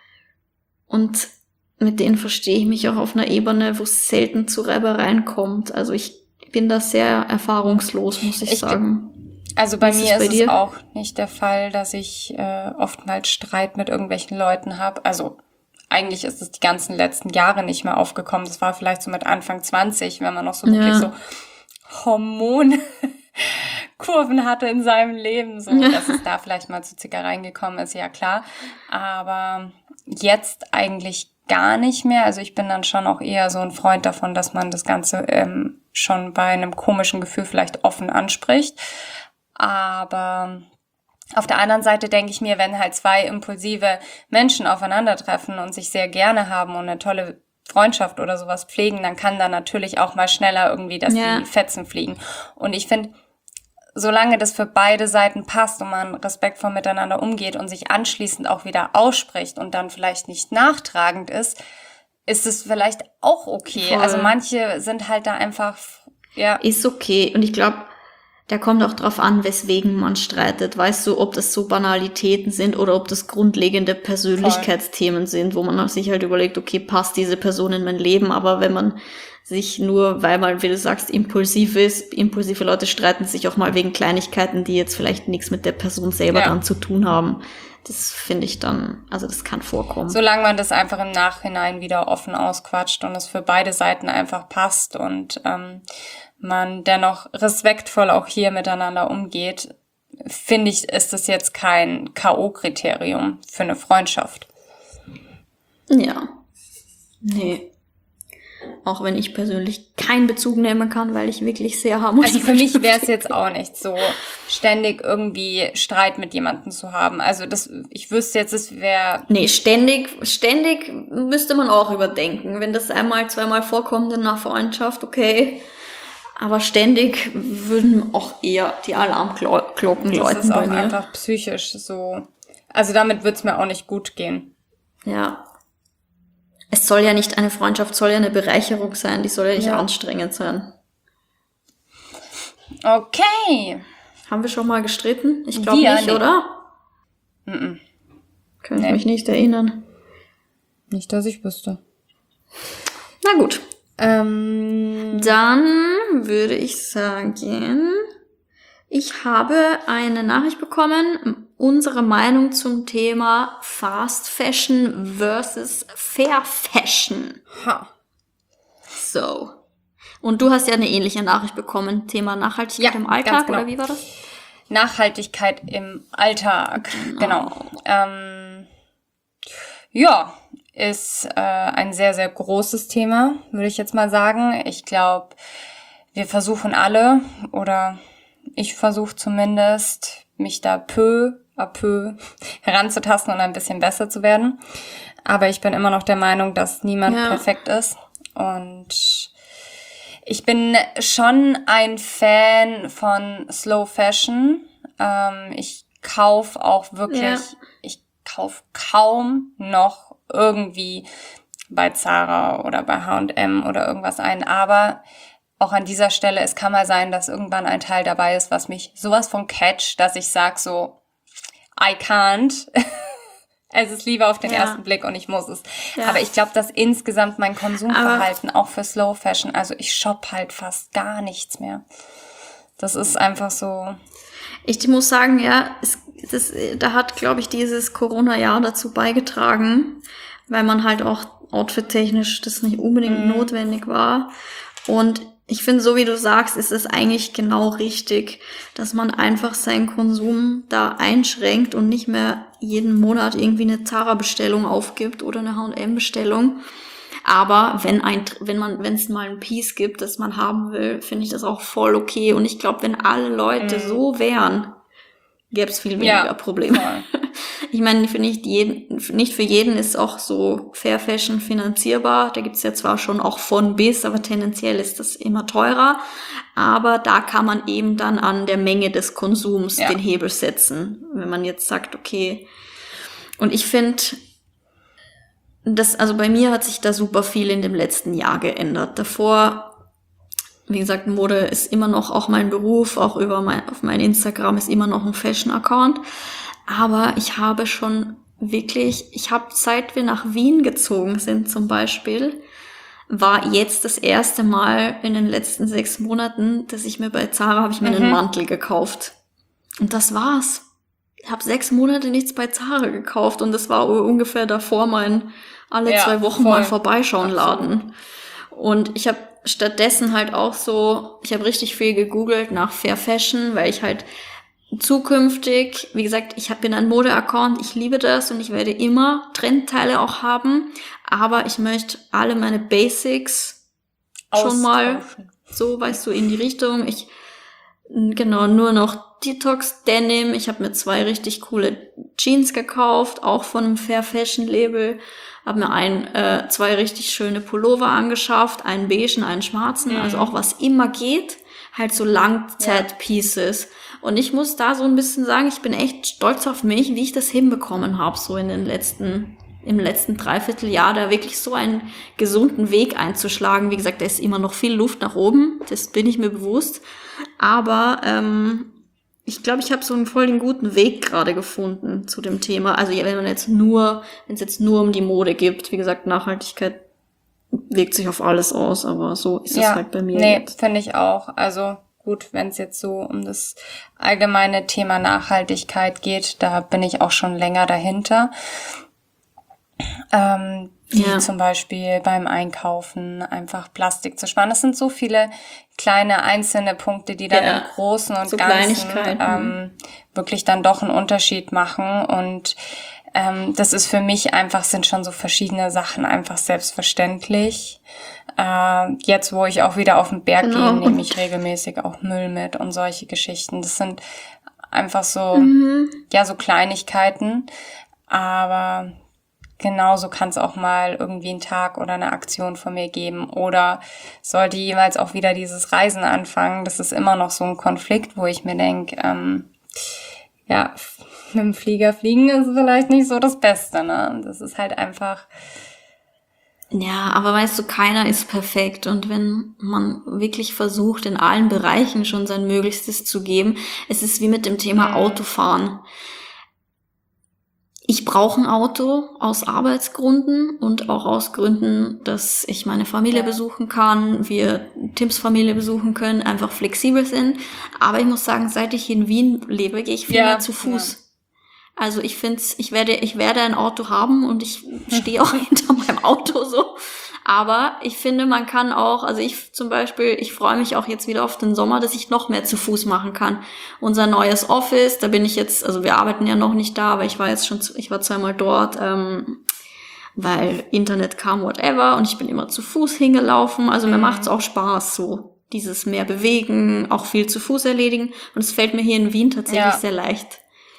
Und mit denen verstehe ich mich auch auf einer Ebene, wo es selten zu Reibereien kommt. Also ich bin da sehr erfahrungslos, muss ich, Ich- sagen. Also bei Was ist mir bei ist es dir? auch nicht der Fall, dass ich äh, oftmals Streit mit irgendwelchen Leuten habe. Also eigentlich ist es die ganzen letzten Jahre nicht mehr aufgekommen. Das war vielleicht so mit Anfang zwanzig, wenn man noch so Ja. wirklich so Hormonkurven hatte in seinem Leben, so dass es da vielleicht mal zu Zickereien gekommen ist, ja klar. Aber jetzt eigentlich gar nicht mehr. Also ich bin dann schon auch eher so ein Freund davon, dass man das Ganze ähm, schon bei einem komischen Gefühl vielleicht offen anspricht. Aber auf der anderen Seite denke ich mir, wenn halt zwei impulsive Menschen aufeinandertreffen und sich sehr gerne haben und eine tolle Freundschaft oder sowas pflegen, dann kann da natürlich auch mal schneller irgendwie, dass Ja. die Fetzen fliegen. Und ich finde, solange das für beide Seiten passt und man respektvoll miteinander umgeht und sich anschließend auch wieder ausspricht und dann vielleicht nicht nachtragend ist, ist es vielleicht auch okay. Voll. Also manche sind halt da einfach, ja, Ist okay. Und ich glaube, da kommt auch drauf an, weswegen man streitet. Weißt du, ob das so Banalitäten sind oder ob das grundlegende Persönlichkeitsthemen sind, wo man sich halt überlegt, okay, passt diese Person in mein Leben? Aber wenn man sich nur, weil man, wie du sagst, impulsiv ist, impulsive Leute streiten sich auch mal wegen Kleinigkeiten, die jetzt vielleicht nichts mit der Person selber Ja. dann zu tun haben. Das finde ich dann, also das kann vorkommen. solange man das einfach im Nachhinein wieder offen ausquatscht und es für beide Seiten einfach passt und ähm, man dennoch respektvoll auch hier miteinander umgeht, finde ich, ist das jetzt kein K O-Kriterium für eine Freundschaft. Ja. Nee. Auch wenn ich persönlich keinen Bezug nehmen kann, weil ich wirklich sehr harmonisch Also für mich wäre es jetzt auch nicht so, ständig irgendwie Streit mit jemandem zu haben. Also das, ich wüsste jetzt, es wäre, Nee, ständig, ständig müsste man auch überdenken. Wenn das einmal, zweimal vorkommt in einer Freundschaft, okay. Aber ständig würden auch eher die Alarmglocken das läuten ist bei auch mir. einfach psychisch so. Also damit wird's mir auch nicht gut gehen. Ja. Es soll ja nicht, eine Freundschaft soll ja eine Bereicherung sein, die soll ja nicht Ja. anstrengend sein. Okay. Haben wir schon mal gestritten? Ich glaube Wir? nicht, Nee. oder? Mm-mm. Kann ich Nee. mich nicht erinnern. Nicht, dass ich wüsste. Na gut. Ähm, Dann würde ich sagen, ich habe eine Nachricht bekommen, unsere Meinung zum Thema Fast Fashion versus Fair Fashion. ha. So. Und du hast ja eine ähnliche Nachricht bekommen, Thema Nachhaltigkeit Ja, im Alltag, ganz genau. oder wie war das? Nachhaltigkeit im Alltag. Genau. genau. Ähm, ja, ist äh, ein sehr, sehr großes Thema, würde ich jetzt mal sagen. Ich glaube, wir versuchen alle, oder ich versuche zumindest, mich da peu à peu heranzutasten und ein bisschen besser zu werden. Aber ich bin immer noch der Meinung, dass niemand ja. perfekt ist. Und ich bin schon ein Fan von Slow Fashion. Ähm, ich kaufe auch wirklich, ja. ich kaufe kaum noch irgendwie bei Zara oder bei H und M oder irgendwas ein. Aber auch an dieser Stelle, es kann mal sein, dass irgendwann ein Teil dabei ist, was mich sowas von catcht, dass ich sag so, I can't. Es ist lieber auf den ja. ersten Blick und ich muss es. Ja. Aber ich glaube, dass insgesamt mein Konsumverhalten Aber auch für Slow Fashion, also ich shoppe halt fast gar nichts mehr. Das ist einfach so. Ich muss sagen, ja, es, das, da hat, glaube ich, dieses Corona-Jahr dazu beigetragen, weil man halt auch outfit-technisch das nicht unbedingt mhm. notwendig war. Und ich finde, so wie du sagst, ist es eigentlich genau richtig, dass man einfach seinen Konsum da einschränkt und nicht mehr jeden Monat irgendwie eine Zara-Bestellung aufgibt oder eine H und M-Bestellung. Aber wenn ein, wenn man, wenn es mal ein Piece gibt, das man haben will, finde ich das auch voll okay. Und ich glaube, wenn alle Leute mhm. so wären, gäbe es viel weniger ja, Probleme. Voll. Ich meine, für nicht jeden, nicht für jeden ist auch so Fair Fashion finanzierbar. Da gibt's ja zwar schon auch von bis, aber tendenziell ist das immer teurer. Aber da kann man eben dann an der Menge des Konsums ja. den Hebel setzen. Wenn man jetzt sagt, okay. Und ich finde, das, also bei mir hat sich da super viel in dem letzten Jahr geändert. Davor, wie gesagt, Mode ist immer noch auch mein Beruf, auch über mein, auf mein Instagram ist immer noch ein Fashion-Account. Aber ich habe schon wirklich, ich habe, seit wir nach Wien gezogen sind zum Beispiel, war jetzt das erste Mal in den letzten sechs Monaten, dass ich mir bei Zara, habe ich mir mhm. einen Mantel gekauft. Und das war's. Ich habe sechs Monate nichts bei Zara gekauft und das war ungefähr davor mein alle ja, zwei Wochen voll. mal vorbeischauen Laden. Und ich habe stattdessen halt auch so, ich habe richtig viel gegoogelt nach Fair Fashion, weil ich halt zukünftig, wie gesagt, ich bin ein Mode-Account, ich liebe das und ich werde immer Trendteile auch haben, aber ich möchte alle meine Basics schon mal so, weißt du, in die Richtung. Ich, genau, nur noch Detox Denim. Ich habe mir zwei richtig coole Jeans gekauft, auch von einem Fair Fashion Label. Habe mir ein, äh, zwei richtig schöne Pullover angeschafft, einen beigen, einen schwarzen, mhm. also auch was immer geht, halt so Langzeit-Pieces. Ja. Und ich muss da so ein bisschen sagen, ich bin echt stolz auf mich, wie ich das hinbekommen habe, so in den letzten, im letzten Dreivierteljahr, da wirklich so einen gesunden Weg einzuschlagen. Wie gesagt, da ist immer noch viel Luft nach oben, das bin ich mir bewusst. Aber ähm, ich glaube, ich habe so einen voll den guten Weg gerade gefunden zu dem Thema. Also wenn man jetzt nur, wenn es jetzt nur um die Mode geht, wie gesagt, Nachhaltigkeit wirkt sich auf alles aus, aber so ist es ja, halt bei mir. Nee, finde ich auch. Also gut, wenn es jetzt so um das allgemeine Thema Nachhaltigkeit geht, da bin ich auch schon länger dahinter. Ähm, wie ja. zum Beispiel beim Einkaufen einfach Plastik zu sparen. Das sind so viele kleine einzelne Punkte, die dann ja, im Großen und so Ganzen ähm, wirklich dann doch einen Unterschied machen. Und ähm, das ist für mich einfach, sind schon so verschiedene Sachen einfach selbstverständlich. Äh, jetzt, wo ich auch wieder auf den Berg genau. gehe, nehme ich regelmäßig auch Müll mit und solche Geschichten. Das sind einfach so, mhm. ja, so Kleinigkeiten. Aber genauso kann es auch mal irgendwie einen Tag oder eine Aktion von mir geben. Oder sollte jeweils auch wieder dieses Reisen anfangen. Das ist immer noch so ein Konflikt, wo ich mir denke, ähm, ja, mit dem Flieger fliegen ist vielleicht nicht so das Beste, ne? Das ist halt einfach... Ja, aber weißt du, keiner ist perfekt. Und wenn man wirklich versucht, in allen Bereichen schon sein Möglichstes zu geben, es ist wie mit dem Thema mhm. Autofahren. Ich brauche ein Auto aus Arbeitsgründen und auch aus Gründen, dass ich meine Familie ja. besuchen kann, wir Tims Familie besuchen können, einfach flexibel sind. Aber ich muss sagen, seit ich in Wien lebe, gehe ich viel ja. mehr zu Fuß. Ja. Also ich finde, ich werde, ich werde ein Auto haben und ich stehe auch hinter meinem Auto so. Aber ich finde, man kann auch, also ich zum Beispiel, ich freue mich auch jetzt wieder auf den Sommer, dass ich noch mehr zu Fuß machen kann. Unser neues Office, da bin ich jetzt, also wir arbeiten ja noch nicht da, aber ich war jetzt schon, ich war zweimal dort, ähm, weil Internet kam, whatever, und ich bin immer zu Fuß hingelaufen. Also mir Mhm. macht's auch Spaß, so dieses mehr bewegen, auch viel zu Fuß erledigen. Und es fällt mir hier in Wien tatsächlich Ja. sehr leicht.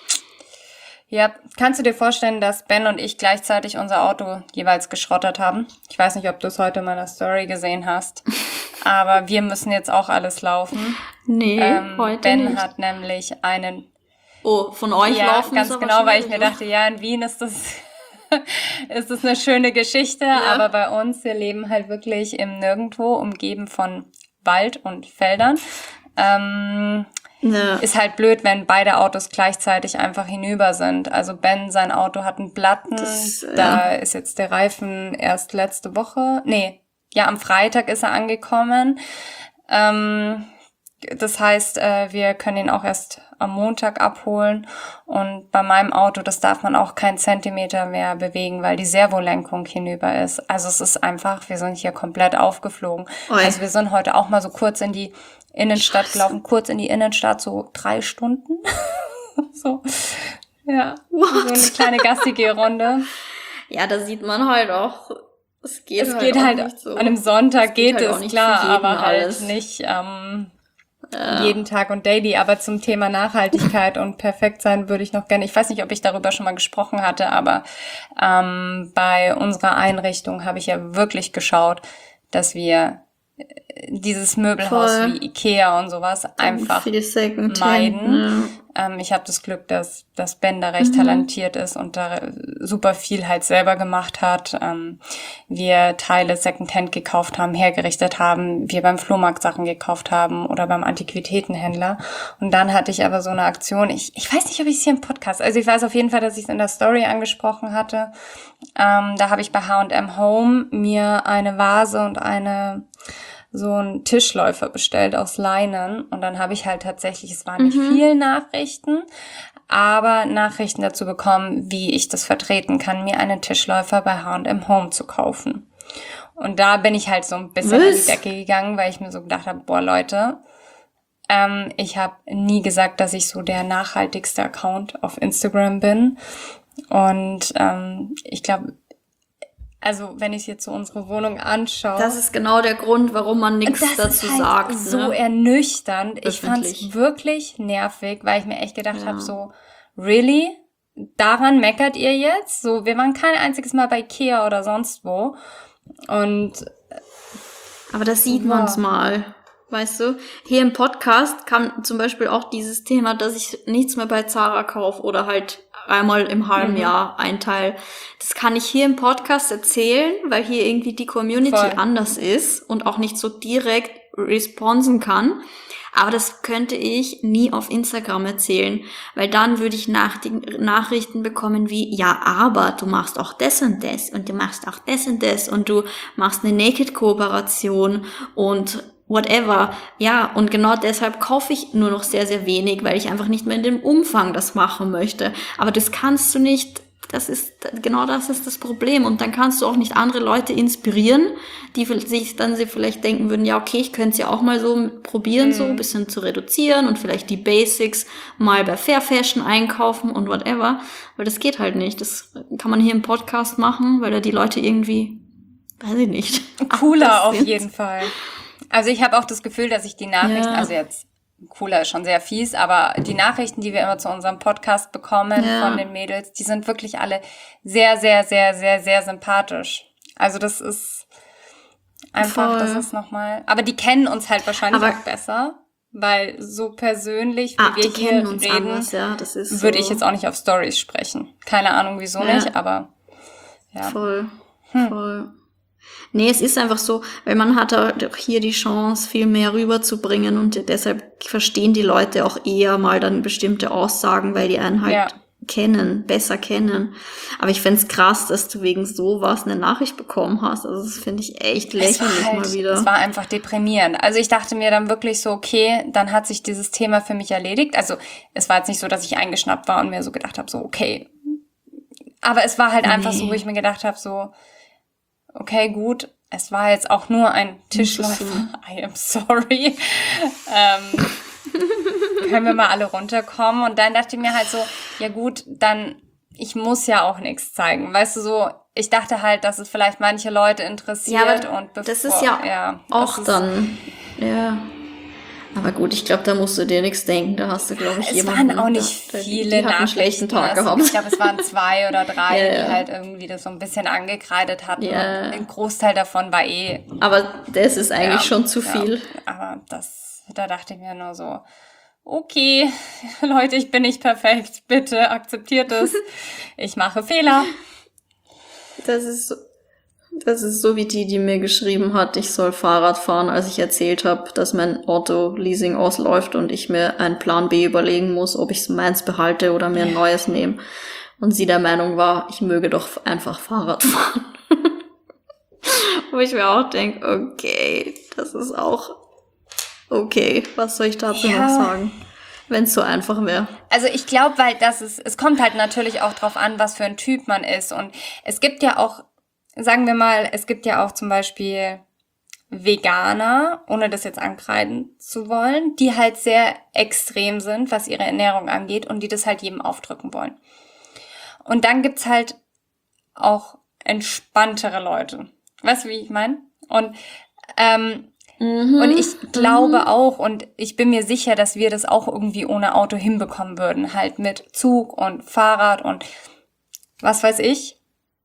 Ja, kannst du dir vorstellen, dass Ben und ich gleichzeitig unser Auto jeweils geschrottet haben? Ich weiß nicht, ob du es heute in meiner Story gesehen hast, aber wir müssen jetzt auch alles laufen. Nee, Ähm, heute Ben nicht. hat nämlich einen, Oh, von euch ja, laufen ganz ist aber genau, weil ich mir schwierig, dachte, ja, in Wien ist das, ist das eine schöne Geschichte, aber bei uns, wir leben halt wirklich im Nirgendwo, umgeben von Wald und Feldern. Ähm, ne. Ist halt blöd, wenn beide Autos gleichzeitig einfach hinüber sind. Also Ben, sein Auto hat einen Platten, Das, äh, da ist jetzt der Reifen erst letzte Woche, nee, ja, am Freitag ist er angekommen. Ähm, das heißt, äh, wir können ihn auch erst am Montag abholen. Und bei meinem Auto, das darf man auch keinen Zentimeter mehr bewegen, weil die Servolenkung hinüber ist. Also es ist einfach, wir sind hier komplett aufgeflogen. Oi. Also wir sind heute auch mal so kurz in die Innenstadt Scheiße. gelaufen, kurz in die Innenstadt, so drei Stunden. so, ja, What? so eine kleine gassige Runde. Ja, da sieht man halt auch, es geht Es halt geht auch halt, nicht so. an einem Sonntag Es geht geht halt auch es, nicht klar, für jeden aber halt alles. nicht ähm, Ja. jeden Tag und daily. Aber zum Thema Nachhaltigkeit und Perfektsein würde ich noch gerne, ich weiß nicht, ob ich darüber schon mal gesprochen hatte, aber ähm, bei unserer Einrichtung habe ich ja wirklich geschaut, dass wir dieses Möbelhaus Voll. wie Ikea und sowas einfach Für die Second meiden. Ja. Ähm, ich habe das Glück, dass, dass Ben da recht Mhm. talentiert ist und da super viel halt selber gemacht hat. Ähm, wir Teile Secondhand gekauft haben, hergerichtet haben, wir beim Flohmarkt Sachen gekauft haben oder beim Antiquitätenhändler. Und dann hatte ich aber so eine Aktion, ich, ich weiß nicht, ob ich es hier im Podcast, also ich weiß auf jeden Fall, dass ich es in der Story angesprochen hatte. Ähm, da habe ich bei H und M Home mir eine Vase und eine so einen Tischläufer bestellt aus Leinen und dann habe ich halt tatsächlich, es waren nicht Mhm. viel Nachrichten, aber Nachrichten dazu bekommen, wie ich das vertreten kann, mir einen Tischläufer bei H und M Home zu kaufen. Und da bin ich halt so ein bisschen an die Was? Decke gegangen, weil ich mir so gedacht habe, boah Leute, ähm, ich habe nie gesagt, dass ich so der nachhaltigste Account auf Instagram bin und ähm, ich glaube, also wenn ich jetzt so unsere Wohnung anschaue, Das ist genau der Grund, warum man nichts das dazu ist halt sagt. so Ne? ernüchternd. Ich fand's Öffentlich. wirklich nervig, weil ich mir echt gedacht Ja. habe, so, really? Daran meckert ihr jetzt? So, wir waren kein einziges Mal bei Ikea oder sonst wo. Und Aber da sieht Ja. man's mal. Weißt du, hier im Podcast kam zum Beispiel auch dieses Thema, dass ich nichts mehr bei Zara kaufe oder halt einmal im halben Mhm. Jahr ein Teil. Das kann ich hier im Podcast erzählen, weil hier irgendwie die Community Voll. anders ist und auch nicht so direkt responsen kann. Aber das könnte ich nie auf Instagram erzählen, weil dann würde ich nach die Nachrichten bekommen wie, ja, aber du machst auch das und das und du machst auch das und das und du machst eine Naked-Kooperation und whatever. Ja, und genau deshalb kaufe ich nur noch sehr, sehr wenig, weil ich einfach nicht mehr in dem Umfang das machen möchte. Aber das kannst du nicht, das ist, genau das ist das Problem. Und dann kannst du auch nicht andere Leute inspirieren, die sich dann sie vielleicht denken würden, ja, okay, ich könnte es ja auch mal so probieren, Mhm. so ein bisschen zu reduzieren und vielleicht die Basics mal bei Fair Fashion einkaufen und whatever. Weil das geht halt nicht. Das kann man hier im Podcast machen, weil da die Leute irgendwie, weiß ich nicht. cooler anders auf sind. jeden Fall. Also ich habe auch das Gefühl, dass ich die Nachrichten, Ja. also jetzt cooler ist schon sehr fies, aber die Nachrichten, die wir immer zu unserem Podcast bekommen Ja. von den Mädels, die sind wirklich alle sehr, sehr, sehr, sehr, sehr sympathisch. Also das ist einfach, Voll. das ist nochmal, aber die kennen uns halt wahrscheinlich Aber- auch besser, weil so persönlich, wie Ah, wir die hier kennen uns reden, anders, ja, das ist würde so. ich jetzt auch nicht auf Stories sprechen. Keine Ahnung, wieso Ja. nicht, aber ja. Voll, Hm. voll. Nee, es ist einfach so, weil man hat halt auch hier die Chance, viel mehr rüberzubringen und deshalb verstehen die Leute auch eher mal dann bestimmte Aussagen, weil die einen halt Ja. kennen, besser kennen. Aber ich find's krass, dass du wegen sowas eine Nachricht bekommen hast. Also das finde ich echt Es war lächerlich halt, mal wieder. Es war einfach deprimierend. Also ich dachte mir dann wirklich so, okay, dann hat sich dieses Thema für mich erledigt. Also es war jetzt nicht so, dass ich eingeschnappt war und mir so gedacht habe, so okay. Aber es war halt einfach Nee. so, wo ich mir gedacht habe, so okay, gut. es war jetzt auch nur ein Tischläufer. I am sorry. ähm, können wir mal alle runterkommen? Und dann dachte ich mir halt so, ja gut, dann, ich muss ja auch nichts zeigen. Weißt du, so, ich dachte halt, dass es vielleicht manche Leute interessiert. Ja, aber und bevor, das ist ja, ja auch ist, dann, ja. Aber gut, ich glaube, da musst du dir nichts denken. Da hast du, glaube ich, es jemanden. waren auch nicht da, viele die, die hat einen schlechten Tag also, gehabt. Ich glaube, es waren zwei oder drei, ja, die ja. halt irgendwie das so ein bisschen angekreidet hatten. Ja. Und ein Großteil davon war eh. Aber das ist eigentlich ja, schon zu viel. Ja, aber das, da dachte ich mir nur so, okay, Leute, ich bin nicht perfekt. Bitte akzeptiert es. Ich mache Fehler. Das ist, das ist so wie die, die mir geschrieben hat, ich soll Fahrrad fahren, als ich erzählt habe, dass mein Auto-Leasing ausläuft und ich mir einen Plan B überlegen muss, ob ich meins behalte oder mir ein neues nehme. Und sie der Meinung war, ich möge doch einfach Fahrrad fahren. Wo ich mir auch denke, okay, das ist auch okay. Was soll ich dazu Ja. noch sagen? Wenn es so einfach wäre. Also ich glaube, weil das ist, es kommt halt natürlich auch drauf an, was für ein Typ man ist. Und es gibt ja auch, sagen wir mal, es gibt ja auch zum Beispiel Veganer, ohne das jetzt ankreiden zu wollen, die halt sehr extrem sind, was ihre Ernährung angeht und die das halt jedem aufdrücken wollen. Und dann gibt's halt auch entspanntere Leute. Weißt du, wie ich meine? Und ähm, Mhm. Und ich glaube auch und ich bin mir sicher, dass wir das auch irgendwie ohne Auto hinbekommen würden. Halt mit Zug und Fahrrad und was weiß ich.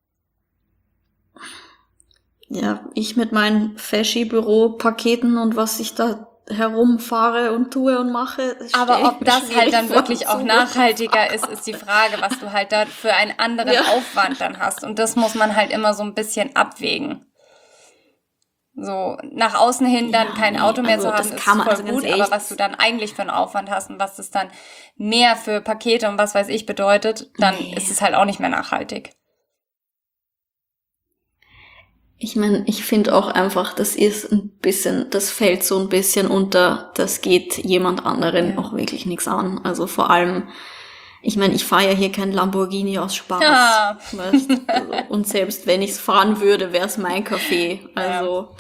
Ja, ich mit meinen Faschi-Büro-Paketen und was ich da herumfahre und tue und mache. Das Aber stell ich ob mir das schwierig halt dann vor, wirklich auch so nachhaltiger ist, ist die Frage, was du halt da für einen anderen Ja. Aufwand dann hast. Und das muss man halt immer so ein bisschen abwägen. So, nach außen hin dann Ja, kein nee, Auto mehr also zu haben, das ist kann man- voll also ganz gut, ehrlich, aber was du dann eigentlich für einen Aufwand hast und was das dann mehr für Pakete und was weiß ich bedeutet, dann Nee. ist es halt auch nicht mehr nachhaltig. Ich meine, ich finde auch einfach, das ist ein bisschen, das fällt so ein bisschen unter, das geht jemand anderen Ja. auch wirklich nichts an. Also vor allem, ich meine, ich fahre ja hier kein Lamborghini aus Spaß. Ja. Weißt? Also, und selbst wenn ich es fahren würde, wäre es mein Café. Also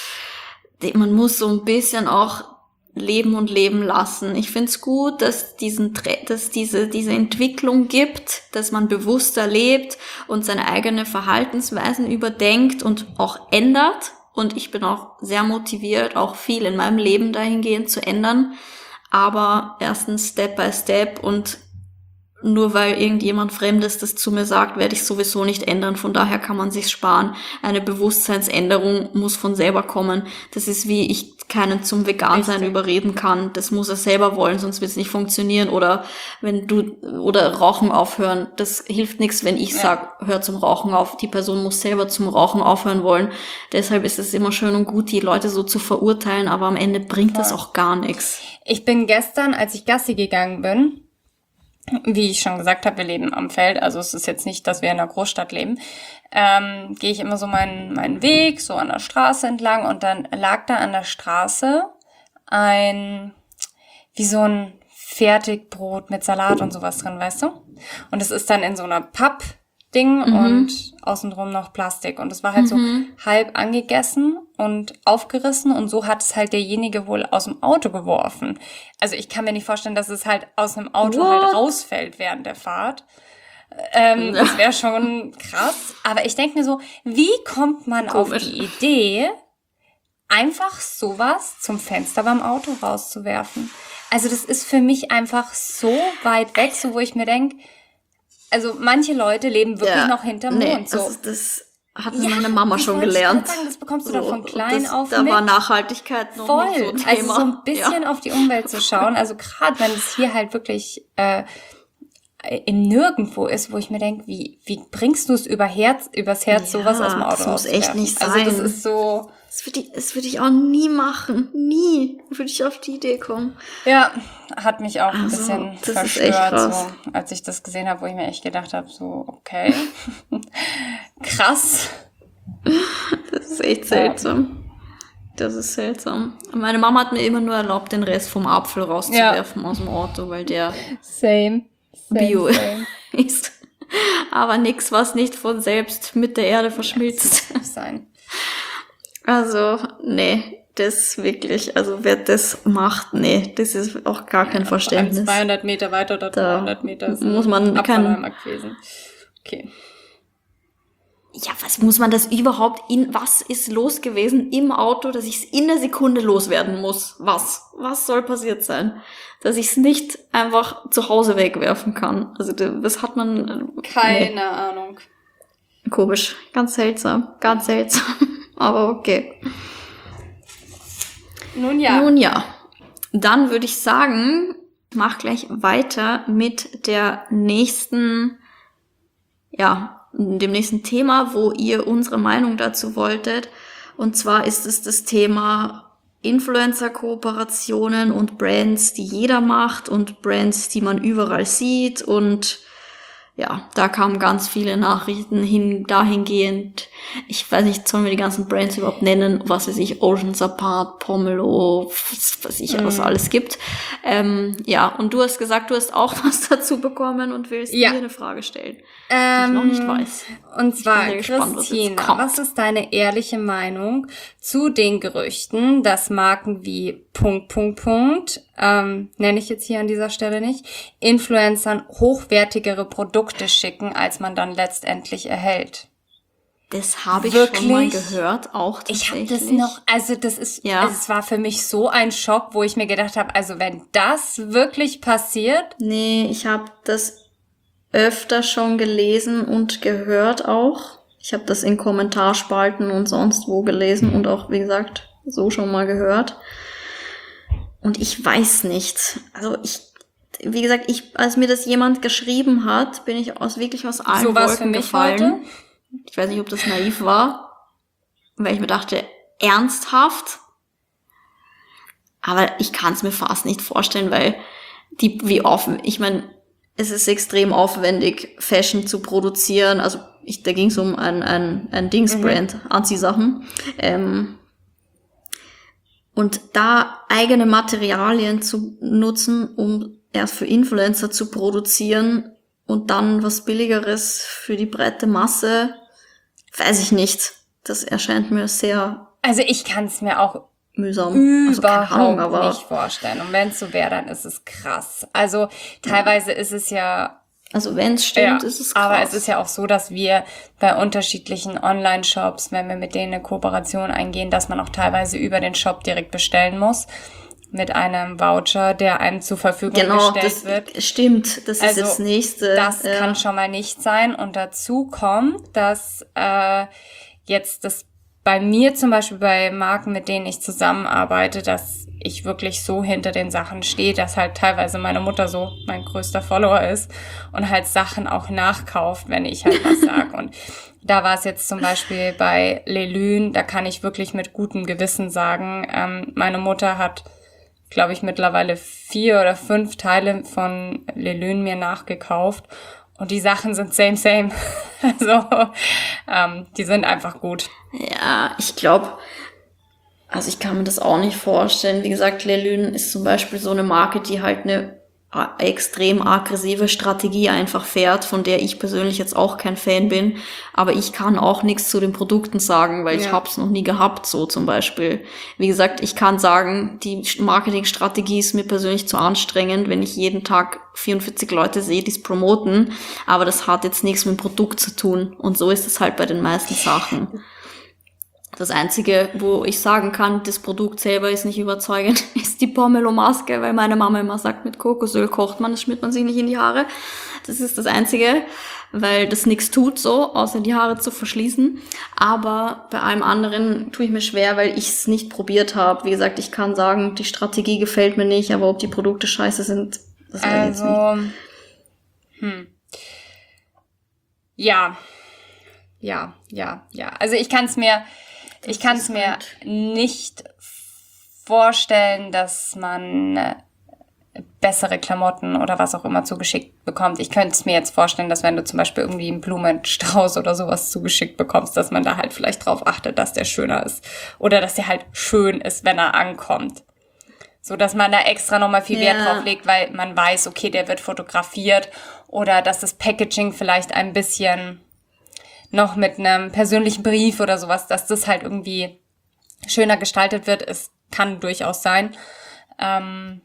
die- man muss so ein bisschen auch leben und leben lassen. Ich find's gut, dass diesen, Tre- dass diese, diese Entwicklung gibt, dass man bewusster lebt und seine eigene Verhaltensweisen überdenkt und auch ändert. Und ich bin auch sehr motiviert, auch viel in meinem Leben dahingehend zu ändern. Aber erstens Step by Step und nur weil irgendjemand Fremdes das zu mir sagt, werde ich sowieso nicht ändern. Von daher kann man sich's sparen. Eine Bewusstseinsänderung muss von selber kommen. Das ist wie ich keinen zum Vegansein Richtig. überreden kann. Das muss er selber wollen, sonst wird's nicht funktionieren. Oder wenn du oder Rauchen aufhören. Das hilft nichts, wenn ich Ja. sag, hör zum Rauchen auf. Die Person muss selber zum Rauchen aufhören wollen. Deshalb ist es immer schön und gut, die Leute so zu verurteilen, aber am Ende bringt das Voll. auch gar nichts. Ich bin gestern, als ich Gassi gegangen bin, wie ich schon gesagt habe, wir leben am Feld, also es ist jetzt nicht, dass wir in einer Großstadt leben, ähm, gehe ich immer so meinen, meinen Weg, so an der Straße entlang und dann lag da an der Straße ein, wie so ein Fertigbrot mit Salat und sowas drin, weißt du? Und es ist dann in so einer Pappding Mhm. und außenrum noch Plastik und es war halt Mhm. so halb angegessen und aufgerissen und so hat es halt derjenige wohl aus dem Auto geworfen. Also ich kann mir nicht vorstellen, dass es halt aus einem Auto What? halt rausfällt während der Fahrt. Ähm, Ja. Das wäre schon krass. Aber ich denke mir so, wie kommt man auf Komisch. die Idee, einfach sowas zum Fenster beim Auto rauszuwerfen? Also das ist für mich einfach so weit weg, so wo ich mir denke, also manche Leute leben wirklich Ja, noch hinterm nee, Mond. So. das, das hat mir Ja, meine Mama das schon wollte ich gelernt. grad sagen, das bekommst du doch von So, klein das, auf Da mit. war Nachhaltigkeit noch Voll. nicht so ein Thema. Also so ein bisschen Ja. auf die Umwelt zu schauen. Also gerade wenn es hier halt wirklich äh, im Nirgendwo ist, wo ich mir denke, wie, wie bringst du es über Herz, übers Herz, Ja, sowas aus dem Auto das muss echt rauszuwerfen? nicht Also das sein. ist so, Das würde ich, das würde ich auch nie machen. Nie würde ich auf die Idee kommen. ja, hat mich auch ein Also, bisschen das ist echt verstört, krass. so, als ich das gesehen habe, wo ich mir echt gedacht habe, so, okay, krass. Das ist echt seltsam. Das ist seltsam. Meine Mama hat mir immer nur erlaubt, den Rest vom Apfel rauszuwerfen aus dem Auto, weil der Same. Bio ist. Aber nix, was nicht von selbst mit der Erde verschmilzt. Sein. Also, nee, das wirklich, also wer das macht, nee, das ist auch gar kein Ja, Verständnis. zweihundert Meter weiter oder Da dreihundert Meter ist muss man ein kein- Abfalleimer gewesen. Okay. Ja, was muss man das überhaupt in, was ist los gewesen im Auto, dass ich es in der Sekunde loswerden muss? Was? Was soll passiert sein? Dass ich es nicht einfach zu Hause wegwerfen kann. Also, das hat man, Keine nee. Ahnung. Komisch. Ganz seltsam. Ganz seltsam. Aber okay. Nun ja. Nun ja. Dann würde ich sagen, mach gleich weiter mit der nächsten, ja, dem nächsten Thema, wo ihr unsere Meinung dazu wolltet. Und zwar ist es das Thema Influencer-Kooperationen und Brands, die jeder macht und Brands, die man überall sieht. Und ja, da kamen ganz viele Nachrichten hin, dahingehend. Ich weiß nicht, sollen wir die ganzen Brands überhaupt nennen? Was weiß ich, Oceans Apart, Pomelo, was weiß ich, was Mm. alles gibt. Ähm, ja, und du hast gesagt, du hast auch was dazu bekommen und willst Ja. mir eine Frage stellen, die Ähm, ich noch nicht weiß. Und zwar, sehr gespannt, was jetzt Christina, kommt. was ist deine ehrliche Meinung zu den Gerüchten, dass Marken wie Punkt, Punkt, Punkt, ähm, nenne ich jetzt hier an dieser Stelle nicht, Influencern hochwertigere Produkte schicken, als man dann letztendlich erhält? Das habe ich schon mal Wirklich? gehört, auch Ich tatsächlich. habe das noch, also das ist, Ja. also es war für mich so ein Schock, wo ich mir gedacht habe, also wenn das wirklich passiert, Nee, ich habe das öfter schon gelesen und gehört auch. Ich habe das in Kommentarspalten und sonst wo gelesen und auch, wie gesagt, so schon mal gehört. Und ich weiß nicht. Also ich, wie gesagt, ich, als mir das jemand geschrieben hat, bin ich aus wirklich aus allen so war es für Wolken mich gefallen. heute. Ich weiß nicht, ob das naiv war, weil ich mir dachte, ernsthaft? Aber ich kann es mir fast nicht vorstellen, weil die, wie offen, ich meine, es ist extrem aufwendig, Fashion zu produzieren. Also ich, da ging es um ein, ein, ein Dingsbrand, Anziehsachen. Ähm, und da eigene Materialien zu nutzen, um erst für Influencer zu produzieren und dann was Billigeres für die breite Masse, weiß ich nicht. Das erscheint mir sehr Also ich kann es mir auch mühsam. Also keine überhaupt Ahnung, aber nicht vorstellen. Und wenn es so wäre, dann ist es krass. Also teilweise ist es ja, also wenn es stimmt, ja, ist es krass. aber es ist ja auch so, dass wir bei unterschiedlichen Online-Shops, wenn wir mit denen eine Kooperation eingehen, dass man auch teilweise über den Shop direkt bestellen muss. Mit einem Voucher, der einem zur Verfügung genau, gestellt das wird. stimmt. Das Also, ist das Nächste. Das ja. kann schon mal nicht sein. Und dazu kommt, dass äh, jetzt das bei mir zum Beispiel bei Marken, mit denen ich zusammenarbeite, dass ich wirklich so hinter den Sachen stehe, dass halt teilweise meine Mutter so mein größter Follower ist und halt Sachen auch nachkauft, wenn ich halt was sage. Und da war es jetzt zum Beispiel bei Lelune, da kann ich wirklich mit gutem Gewissen sagen, ähm, meine Mutter hat, glaube ich, mittlerweile vier oder fünf Teile von Lelune mir nachgekauft. Und die Sachen sind same, same. Also, ähm, die sind einfach gut. Ja, ich glaube, also ich kann mir das auch nicht vorstellen. Wie gesagt, Lelune ist zum Beispiel so eine Marke, die halt eine extrem aggressive Strategie einfach fährt, von der ich persönlich jetzt auch kein Fan bin. Aber ich kann auch nichts zu den Produkten sagen, weil ich Ja. hab's noch nie gehabt, so zum Beispiel. Wie gesagt, ich kann sagen, die Marketingstrategie ist mir persönlich zu anstrengend, wenn ich jeden Tag vierundvierzig Leute sehe, die es promoten. Aber das hat jetzt nichts mit dem Produkt zu tun. Und so ist es halt bei den meisten Sachen. Das Einzige, wo ich sagen kann, das Produkt selber ist nicht überzeugend, ist die Pomelo-Maske, weil meine Mama immer sagt, mit Kokosöl kocht man, das schmiert man sich nicht in die Haare. Das ist das Einzige, weil das nichts tut so, außer die Haare zu verschließen. Aber bei allem anderen tue ich mir schwer, weil ich es nicht probiert habe. Wie gesagt, ich kann sagen, die Strategie gefällt mir nicht, aber ob die Produkte scheiße sind, das weiß ich jetzt nicht. Also, hm. Ja. Ja, ja, ja. Also ich kann es mir, ich kann es mir nicht vorstellen, dass man äh, bessere Klamotten oder was auch immer zugeschickt bekommt. Ich könnte es mir jetzt vorstellen, dass wenn du zum Beispiel irgendwie einen Blumenstrauß oder sowas zugeschickt bekommst, dass man da halt vielleicht drauf achtet, dass der schöner ist. Oder dass der halt schön ist, wenn er ankommt. So, dass man da extra nochmal viel Wert Ja. drauf legt, weil man weiß, okay, der wird fotografiert. Oder dass das Packaging vielleicht ein bisschen noch mit einem persönlichen Brief oder sowas, dass das halt irgendwie schöner gestaltet wird. Es kann durchaus sein. Ähm,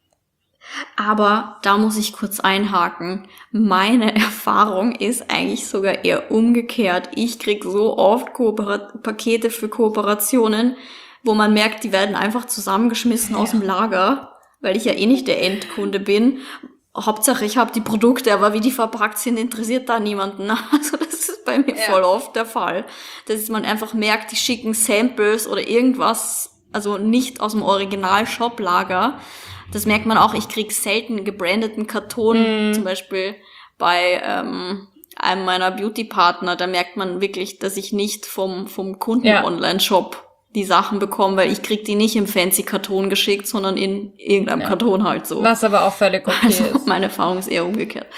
Aber da muss ich kurz einhaken. Meine Erfahrung ist eigentlich sogar eher umgekehrt. Ich krieg so oft Kooperat- Pakete für Kooperationen, wo man merkt, die werden einfach zusammengeschmissen Ja. aus dem Lager, weil ich ja eh nicht der Endkunde bin. Hauptsache, ich habe die Produkte, aber wie die verpackt sind, interessiert da niemanden. Also das ist bei mir Ja. voll oft der Fall. Dass man einfach merkt, die schicken Samples oder irgendwas, also nicht aus dem Original-Shop-Lager. Das merkt man auch, ich krieg selten gebrandeten Karton, Mhm. zum Beispiel bei ähm, einem meiner Beauty-Partner, da merkt man wirklich, dass ich nicht vom vom Kunden-Online-Shop die Sachen bekomme, weil ich krieg die nicht im fancy Karton geschickt, sondern in irgendeinem Ja. Karton halt so. Was aber auch völlig okay Also ist. meine Erfahrung ist eher umgekehrt.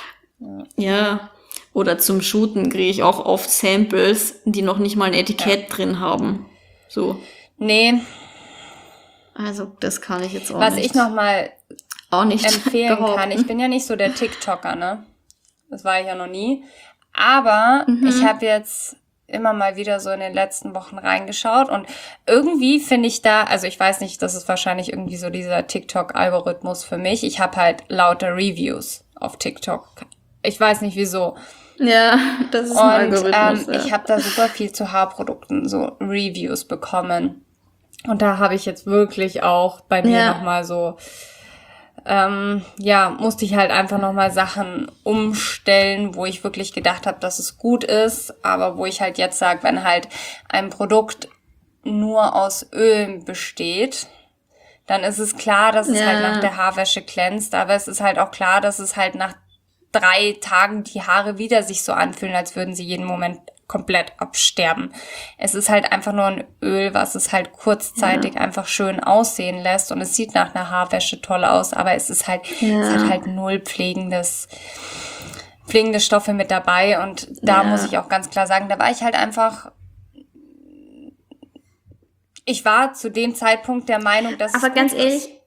Ja. Oder zum Shooten kriege ich auch oft Samples, die noch nicht mal ein Etikett drin haben. So. Nee, Also das kann ich jetzt auch was nicht. ich nochmal auch nicht empfehlen behaupten. kann. Ich bin ja nicht so der TikToker, ne? Das war ich ja noch nie. Aber Mhm. ich habe jetzt immer mal wieder so in den letzten Wochen reingeschaut und irgendwie finde ich da, also ich weiß nicht, das ist wahrscheinlich irgendwie so dieser TikTok-Algorithmus für mich. Ich habe halt lauter Reviews auf TikTok. Ich weiß nicht wieso. Ja, das ist ein Und ähm, Algorithmus. ja. ich habe da super viel zu Haarprodukten, so Reviews bekommen. Und da habe ich jetzt wirklich auch bei mir Ja. nochmal so, ähm, ja, musste ich halt einfach nochmal Sachen umstellen, wo ich wirklich gedacht habe, dass es gut ist, aber wo ich halt jetzt sage, wenn halt ein Produkt nur aus Öl besteht, dann ist es klar, dass es Ja. halt nach der Haarwäsche glänzt, aber es ist halt auch klar, dass es halt nach drei Tagen die Haare wieder sich so anfühlen, als würden sie jeden Moment komplett absterben. Es ist halt einfach nur ein Öl, was es halt kurzzeitig einfach schön aussehen lässt und es sieht nach einer Haarwäsche toll aus, aber es ist halt, Ja. es hat halt null pflegendes, pflegende Stoffe mit dabei und da Ja. muss ich auch ganz klar sagen, da war ich halt einfach, ich war zu dem Zeitpunkt der Meinung, dass Aber es ganz gut ehrlich, ist.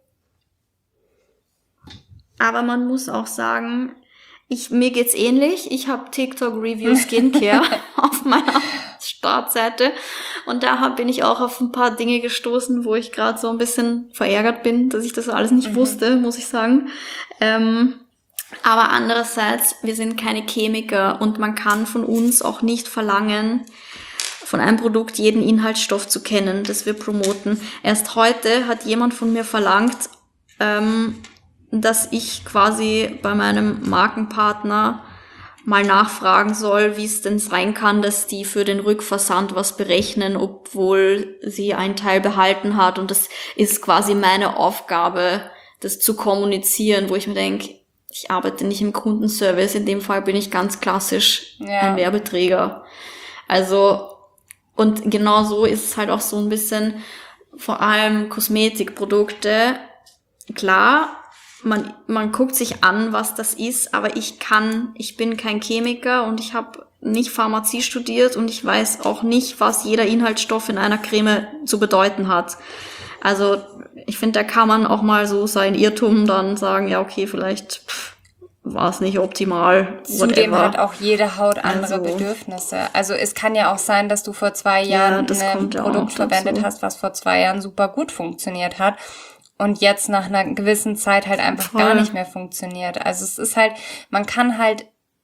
aber man muss auch sagen, ich, mir geht's ähnlich. Ich habe TikTok Review Skincare auf meiner Startseite und da hab, bin ich auch auf ein paar Dinge gestoßen, wo ich gerade so ein bisschen verärgert bin, dass ich das alles nicht Mhm. wusste, muss ich sagen. Ähm, aber andererseits, wir sind keine Chemiker und man kann von uns auch nicht verlangen, von einem Produkt jeden Inhaltsstoff zu kennen, das wir promoten. Erst heute hat jemand von mir verlangt, ähm, dass ich quasi bei meinem Markenpartner mal nachfragen soll, wie es denn sein kann, dass die für den Rückversand was berechnen, obwohl sie einen Teil behalten hat. Und das ist quasi meine Aufgabe, das zu kommunizieren, wo ich mir denke, ich arbeite nicht im Kundenservice, in dem Fall bin ich ganz klassisch Ja. ein Werbeträger. Also, und genau so ist es halt auch so ein bisschen, vor allem Kosmetikprodukte. Klar, man, man guckt sich an, was das ist, aber ich kann, ich bin kein Chemiker und ich habe nicht Pharmazie studiert und ich weiß auch nicht, was jeder Inhaltsstoff in einer Creme zu bedeuten hat. Also ich finde, da kann man auch mal so sein Irrtum dann sagen, ja okay, vielleicht war es nicht optimal. Zudem whatever. hat auch jede Haut andere Also- Bedürfnisse. Also es kann ja auch sein, dass du vor zwei Ja, Jahren das ein kommt ja auch Produkt noch verwendet dazu. hast, was vor zwei Jahren super gut funktioniert hat und jetzt nach einer gewissen Zeit halt einfach Voll. gar nicht mehr funktioniert. Also es ist halt, man kann halt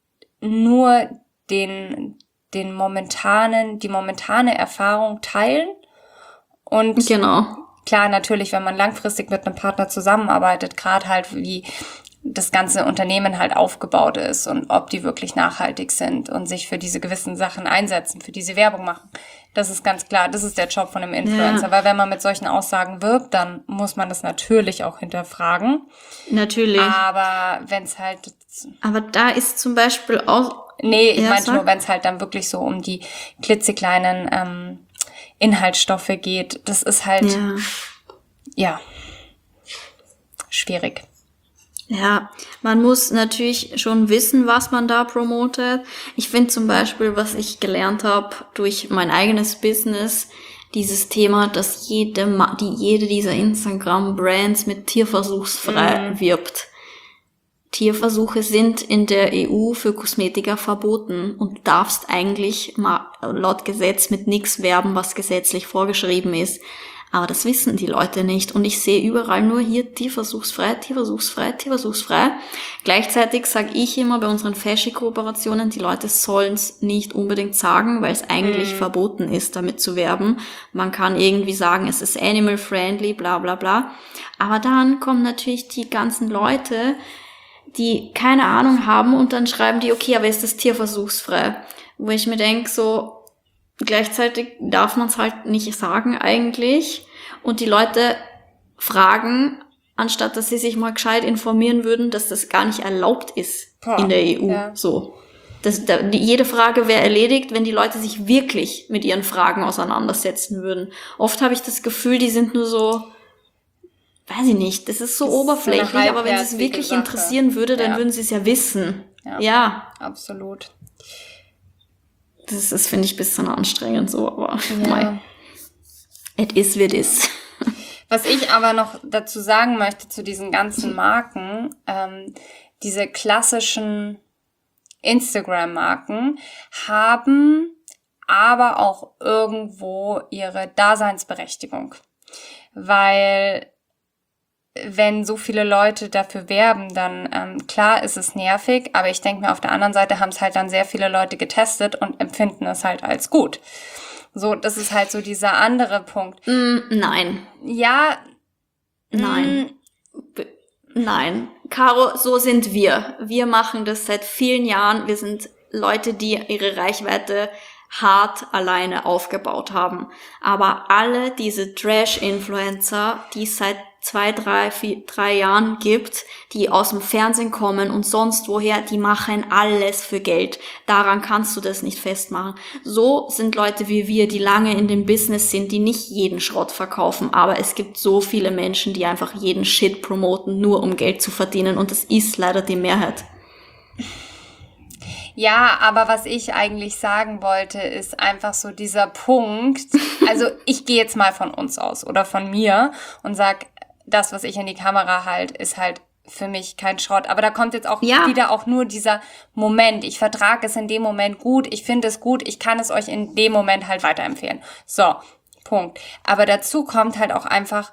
nur den, den momentanen, die momentane Erfahrung teilen und Genau. klar, natürlich, wenn man langfristig mit einem Partner zusammenarbeitet, gerade halt wie das ganze Unternehmen halt aufgebaut ist und ob die wirklich nachhaltig sind und sich für diese gewissen Sachen einsetzen, für diese Werbung machen. Das ist ganz klar, das ist der Job von einem Influencer, Ja. weil wenn man mit solchen Aussagen wirbt, dann muss man das natürlich auch hinterfragen. Natürlich. Aber wenn es halt, Aber da ist zum Beispiel auch, nee, ich Ja, meinte sag. nur, wenn es halt dann wirklich so um die klitzekleinen ähm, Inhaltsstoffe geht, das ist halt, ja, ja, schwierig. ja, man muss natürlich schon wissen, was man da promotet. Ich finde zum Beispiel, was ich gelernt habe durch mein eigenes Business, dieses Thema, dass jede, Ma- die, jede dieser Instagram-Brands mit tierversuchsfrei Mhm. wirbt. Tierversuche sind in der E U für Kosmetika verboten und du darfst eigentlich mal laut Gesetz mit nichts werben, was gesetzlich vorgeschrieben ist. Aber das wissen die Leute nicht. Und ich sehe überall nur hier tierversuchsfrei, tierversuchsfrei, tierversuchsfrei. Gleichzeitig sage ich immer bei unseren Fashion-Kooperationen, die Leute sollen es nicht unbedingt sagen, weil es eigentlich mhm. verboten ist, damit zu werben. Man kann irgendwie sagen, es ist animal-friendly, bla bla bla. Aber dann kommen natürlich die ganzen Leute, die keine Ahnung haben und dann schreiben die, okay, aber ist das tierversuchsfrei? Wo ich mir denke, so, gleichzeitig darf man es halt nicht sagen eigentlich und die Leute fragen, anstatt dass sie sich mal gescheit informieren würden, dass das gar nicht erlaubt ist Boah, in der E U. Ja. So, das, da, die, jede Frage wäre erledigt, wenn die Leute sich wirklich mit ihren Fragen auseinandersetzen würden. Oft habe ich das Gefühl, die sind nur so, weiß ich nicht, das ist so das oberflächlich, ist aber wenn es wirklich Sache. interessieren würde, dann ja. würden sie es ja wissen. Ja, ja. absolut. Das ist, finde ich, ein bisschen anstrengend so, aber ja. it is wie it is. Was ich aber noch dazu sagen möchte zu diesen ganzen Marken, ähm, diese klassischen Instagram-Marken haben aber auch irgendwo ihre Daseinsberechtigung. Weil wenn so viele Leute dafür werben, dann ähm, klar ist es nervig, aber ich denke mir, auf der anderen Seite haben es halt dann sehr viele Leute getestet und empfinden es halt als gut. So, das ist halt so dieser andere Punkt. Mm, nein. Ja. Nein. Mm, nein. Caro, so sind wir. Wir machen das seit vielen Jahren. Wir sind Leute, die ihre Reichweite hart alleine aufgebaut haben. Aber alle diese Trash-Influencer, die es seit zwei, drei, vier, drei Jahren gibt, die aus dem Fernsehen kommen und sonst woher, die machen alles für Geld. Daran kannst du das nicht festmachen. So sind Leute wie wir, die lange in dem Business sind, die nicht jeden Schrott verkaufen. Aber es gibt so viele Menschen, die einfach jeden Shit promoten, nur um Geld zu verdienen. Und das ist leider die Mehrheit. Ja, aber was ich eigentlich sagen wollte, ist einfach so dieser Punkt. Also ich gehe jetzt mal von uns aus oder von mir und sag, das, was ich in die Kamera halt, ist halt für mich kein Schrott. Aber da kommt jetzt auch ja. wieder auch nur dieser Moment. Ich vertrage es in dem Moment gut, ich finde es gut, ich kann es euch in dem Moment halt weiterempfehlen. So, Punkt. Aber dazu kommt halt auch einfach,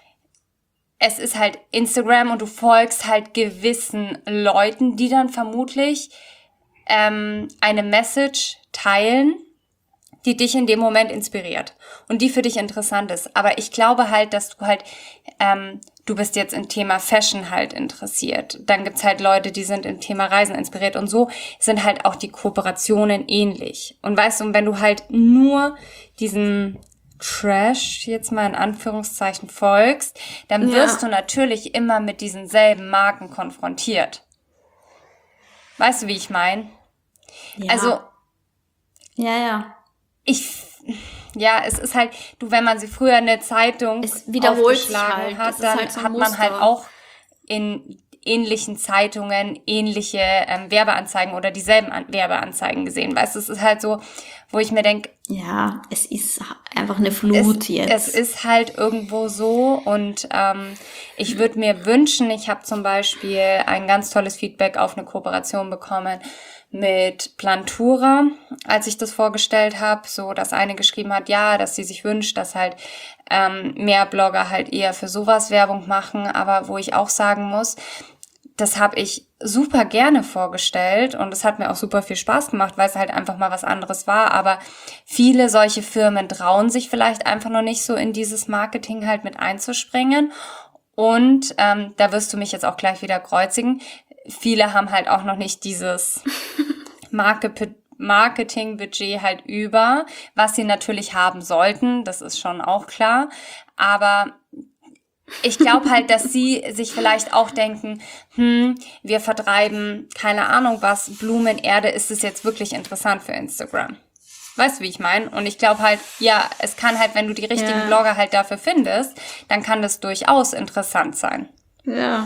es ist halt Instagram und du folgst halt gewissen Leuten, die dann vermutlich ähm, eine Message teilen, die dich in dem Moment inspiriert und die für dich interessant ist. Aber ich glaube halt, dass du halt, ähm, du bist jetzt im Thema Fashion halt interessiert. Dann gibt's halt Leute, die sind im Thema Reisen inspiriert und so sind halt auch die Kooperationen ähnlich. Und weißt du, und wenn du halt nur diesen Trash jetzt mal in Anführungszeichen folgst, dann wirst ja. du natürlich immer mit diesen selben Marken konfrontiert. Weißt du, wie ich meine? Ja. Also, ja, ja. Ich, ja, es ist halt, du, wenn man sie früher in der Zeitung es wiederholt aufgeschlagen halt. hat, dann halt so hat man halt auch in ähnlichen Zeitungen ähnliche ähm, Werbeanzeigen oder dieselben An- Werbeanzeigen gesehen. Weißt du, es ist halt so, wo ich mir denke, ja, es ist einfach eine Flut es, jetzt. Es ist halt irgendwo so und ähm, ich würde mir wünschen, ich habe zum Beispiel ein ganz tolles Feedback auf eine Kooperation bekommen mit Plantura, als ich das vorgestellt habe, so dass eine geschrieben hat, ja, dass sie sich wünscht, dass halt ähm, mehr Blogger halt eher für sowas Werbung machen, aber wo ich auch sagen muss, das habe ich super gerne vorgestellt und es hat mir auch super viel Spaß gemacht, weil es halt einfach mal was anderes war, aber viele solche Firmen trauen sich vielleicht einfach noch nicht so in dieses Marketing halt mit einzuspringen und ähm, da wirst du mich jetzt auch gleich wieder kreuzigen. Viele haben halt auch noch nicht dieses Marke- Marketingbudget halt über, was sie natürlich haben sollten, das ist schon auch klar, aber ich glaube halt, dass sie sich vielleicht auch denken, hm, wir vertreiben, keine Ahnung was, Blumenerde, ist es jetzt wirklich interessant für Instagram? Weißt du, wie ich meine? Und ich glaube halt, ja, es kann halt, wenn du die richtigen ja. Blogger halt dafür findest, dann kann das durchaus interessant sein. Ja.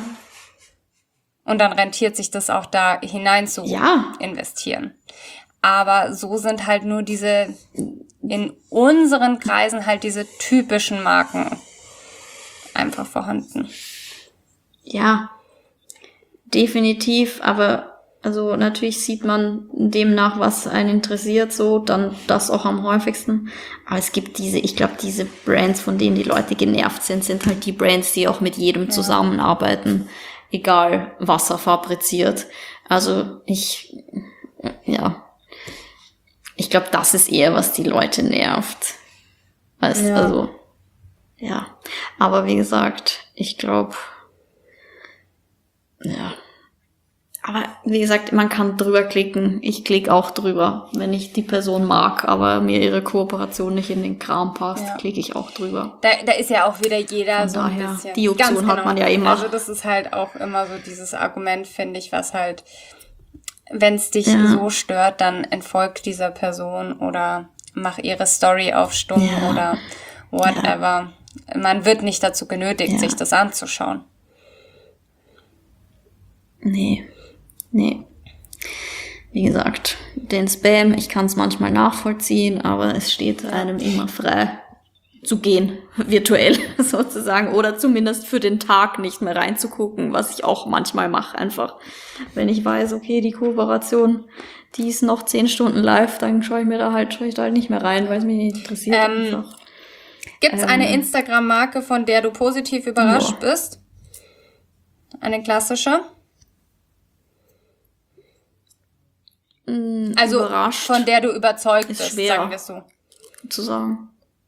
Und dann rentiert sich das auch da hinein zu ja. investieren. Aber so sind halt nur diese, in unseren Kreisen halt diese typischen Marken einfach vorhanden. Ja. definitiv, aber also natürlich sieht man demnach, was einen interessiert, so, dann das auch am häufigsten. Aber es gibt diese, ich glaube, diese Brands, von denen die Leute genervt sind, sind halt die Brands, die auch mit jedem ja. zusammenarbeiten, egal was er fabriziert. Also ich, ja, ich glaube, das ist eher, was die Leute nervt. Weißt, ja. Also, ja. Aber wie gesagt, ich glaube, ja. Aber wie gesagt, man kann drüber klicken. Ich klicke auch drüber, wenn ich die Person mag, aber mir ihre Kooperation nicht in den Kram passt, ja. klicke ich auch drüber. Da, da ist ja auch wieder jeder Von so daher, ein bisschen. Die Option Ganz hat genau. man ja immer. Also das ist halt auch immer so dieses Argument, finde ich, was halt, wenn es dich ja. so stört, dann entfolg dieser Person oder mach ihre Story auf stumm ja. oder whatever. Ja. Man wird nicht dazu genötigt, ja. sich das anzuschauen. Nee. Nee. Wie gesagt, den Spam, ich kann es manchmal nachvollziehen, aber es steht einem immer frei zu gehen, virtuell sozusagen, oder zumindest für den Tag nicht mehr reinzugucken, was ich auch manchmal mache, einfach. Wenn ich weiß, okay, die Kooperation, die ist noch zehn Stunden live, dann schaue ich mir da halt, schaue ich da halt nicht mehr rein, weil es mich nicht interessiert. Ähm, Gibt es ähm, eine Instagram-Marke, von der du positiv überrascht ja. bist? Eine klassische? Also überrascht. Von der du überzeugt ist bist, schwer sagen wir so. Zu sagen.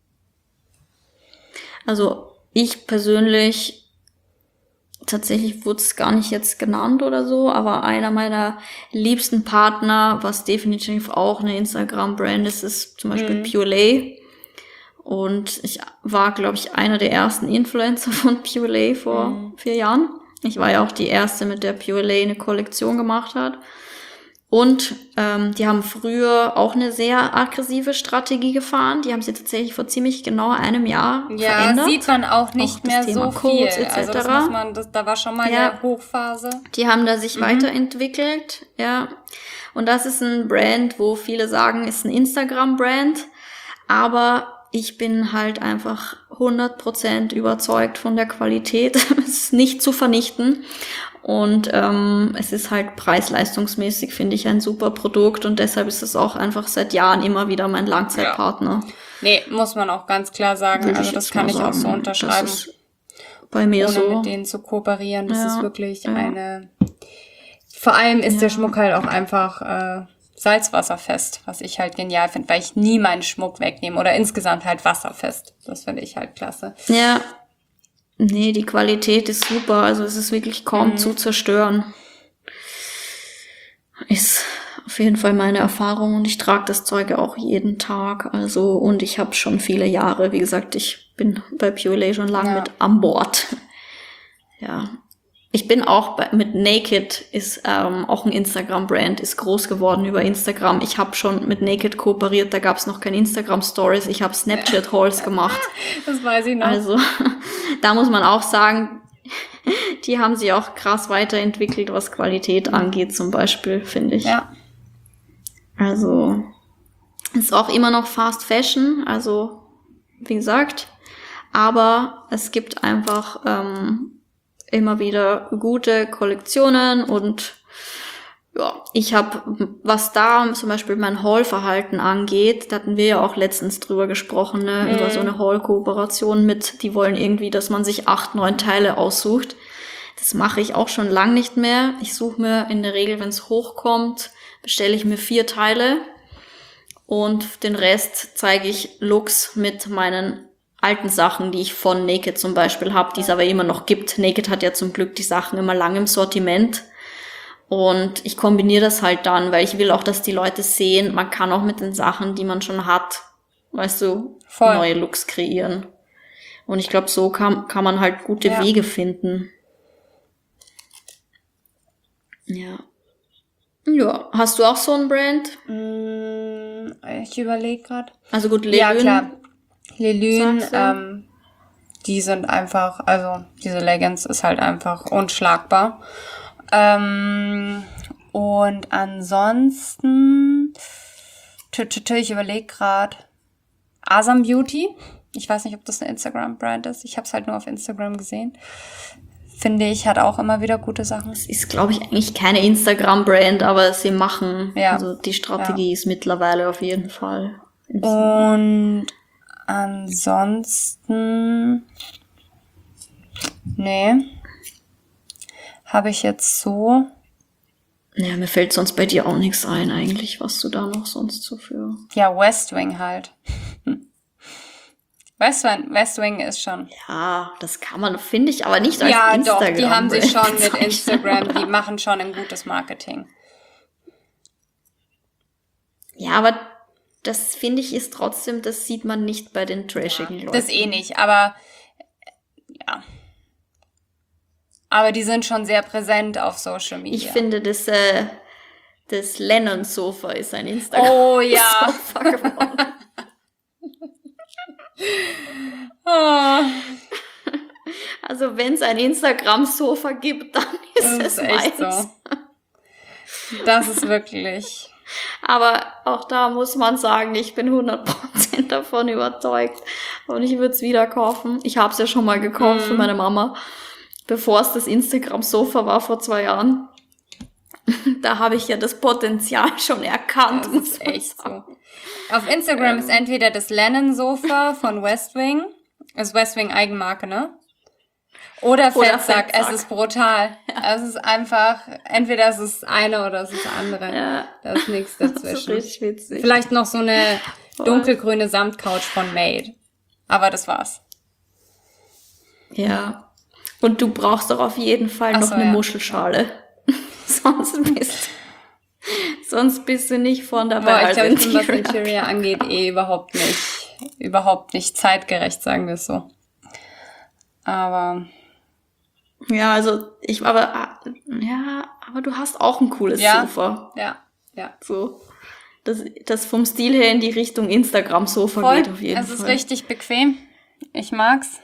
Also ich persönlich, tatsächlich wurde es gar nicht jetzt genannt oder so, aber einer meiner liebsten Partner, was definitiv auch eine Instagram-Brand ist, ist zum Beispiel mhm. Pure Lay. Und ich war, glaube ich, einer der ersten Influencer von Pure Lay vor mhm. vier Jahren. Ich war ja auch die erste, mit der Pure Lay eine Kollektion gemacht hat. Und ähm, die haben früher auch eine sehr aggressive Strategie gefahren. Die haben sie tatsächlich vor ziemlich genau einem Jahr ja, verändert. Ja, sieht man auch nicht auch mehr so Codes, viel. Also das muss man, das, da war schon mal ja. eine Hochphase. Die haben da sich mhm. weiterentwickelt, ja. Und das ist ein Brand, wo viele sagen, ist ein Instagram-Brand. Aber ich bin halt einfach hundert Prozent überzeugt von der Qualität. Es ist nicht zu vernichten. Und ähm, es ist halt preis-leistungsmäßig, finde ich, ein super Produkt. Und deshalb ist es auch einfach seit Jahren immer wieder mein Langzeitpartner. Ja. Nee, muss man auch ganz klar sagen. Würde also das kann ich sagen. auch so unterschreiben. Das ist bei mir ohne so. mit denen zu kooperieren. Das ja. ist wirklich ja. eine... Vor allem ist ja. der Schmuck halt auch einfach äh, salzwasserfest, was ich halt genial finde, weil ich nie meinen Schmuck wegnehme. Oder insgesamt halt wasserfest. Das finde ich halt klasse. Ja. Nee, die Qualität ist super, also es ist wirklich kaum mhm. zu zerstören. Ist auf jeden Fall meine Erfahrung und ich trage das Zeug auch jeden Tag, also und ich habe schon viele Jahre, wie gesagt, ich bin bei Pure Lay schon lange ja. mit an Bord. Ja. Ich bin auch bei, mit Naked, ist ähm, auch ein Instagram-Brand, ist groß geworden über Instagram. Ich habe schon mit Naked kooperiert, da gab es noch keine Instagram-Stories, ich habe Snapchat-Hauls gemacht. Das weiß ich noch. Also da muss man auch sagen, die haben sich auch krass weiterentwickelt, was Qualität mhm. angeht zum Beispiel, finde ich. Ja. Also ist auch immer noch Fast Fashion, also wie gesagt, aber es gibt einfach... Ähm, immer wieder gute Kollektionen und ja, ich habe, was da zum Beispiel mein Haul-Verhalten angeht, da hatten wir ja auch letztens drüber gesprochen, ne, mhm. über so eine Haul-Kooperation mit, die wollen irgendwie, dass man sich acht, neun Teile aussucht. Das mache ich auch schon lang nicht mehr. Ich suche mir in der Regel, wenn es hochkommt, bestelle ich mir vier Teile und den Rest zeige ich Looks mit meinen alten Sachen, die ich von Naked zum Beispiel habe, die es aber immer noch gibt. Naked hat ja zum Glück die Sachen immer lang im Sortiment. Und ich kombiniere das halt dann, weil ich will auch, dass die Leute sehen, man kann auch mit den Sachen, die man schon hat, weißt du, Voll. neue Looks kreieren. Und ich glaube, so kann, kann man halt gute ja. Wege finden. Ja. Ja, hast du auch so ein Brand? Ich überlege gerade. Also gut, Lelyn. Ja, klar. Lelyn, ähm, die sind einfach, also diese Leggings ist halt einfach unschlagbar. Ähm, und ansonsten, ich überlege gerade, Asam Beauty. Ich weiß nicht, ob das eine Instagram-Brand ist. Ich habe es halt nur auf Instagram gesehen. finde ich, hat auch immer wieder gute Sachen. Es ist, glaube ich, eigentlich keine Instagram-Brand, aber sie machen, Ja. also die Strategie Ja. ist mittlerweile auf jeden Fall. Und ansonsten, nee, habe ich jetzt so, Ja, mir fällt sonst bei dir auch nichts ein eigentlich, was du da noch sonst so für... ja, West Wing halt. West Wing, West Wing ist schon. Ja, das kann man, finde ich, aber nicht als Ja, Instagram. doch, die haben sich schon mit bezeichnen. Instagram, die machen schon ein gutes Marketing. Ja, aber das finde ich ist trotzdem, das sieht man nicht bei den trashigen Leuten. Das eh nicht, aber ja. Aber die sind schon sehr präsent auf Social Media. Ich finde, das, äh, das Lennon-Sofa ist ein Instagram. Oh ja. Sofa geworden. Oh, Also wenn es ein Instagram-Sofa gibt, dann ist das es ist echt meins. so. Das ist wirklich. Aber auch da muss man sagen, ich bin hundert Prozent davon überzeugt. Und ich würde es wieder kaufen. Ich habe es ja schon mal gekauft Mhm. für meine Mama, bevor es das Instagram-Sofa war vor zwei Jahren. Da habe ich ja das Potenzial schon erkannt. Das muss ist man echt sagen. so. Auf Instagram Ähm. ist entweder das Lennon-Sofa von West Wing, ist West Wing Eigenmarke, ne? Oder Oder Fettsack. Fettsack. Es ist brutal. Es ist einfach, entweder es ist das eine oder es ist das andere. Ja, Da ist nichts das ist dazwischen. richtig witzig. Vielleicht noch so eine dunkelgrüne Samtcouch von Made. Aber das war's. Ja. Und du brauchst doch auf jeden Fall Ach noch so, eine ja. Muschelschale. sonst bist sonst bist du nicht von dabei. Boah, ich als glaube, ich bin, was Interior. Interior angeht, eh überhaupt nicht, überhaupt nicht zeitgerecht, sagen wir es so. Aber, Ja, also ich aber ja, aber du hast auch ein cooles Ja. Sofa. ja, ja. So. Das, das vom Stil her in die Richtung Instagram-Sofa Voll. geht auf jeden Es Fall. ist richtig bequem. Ich mag's.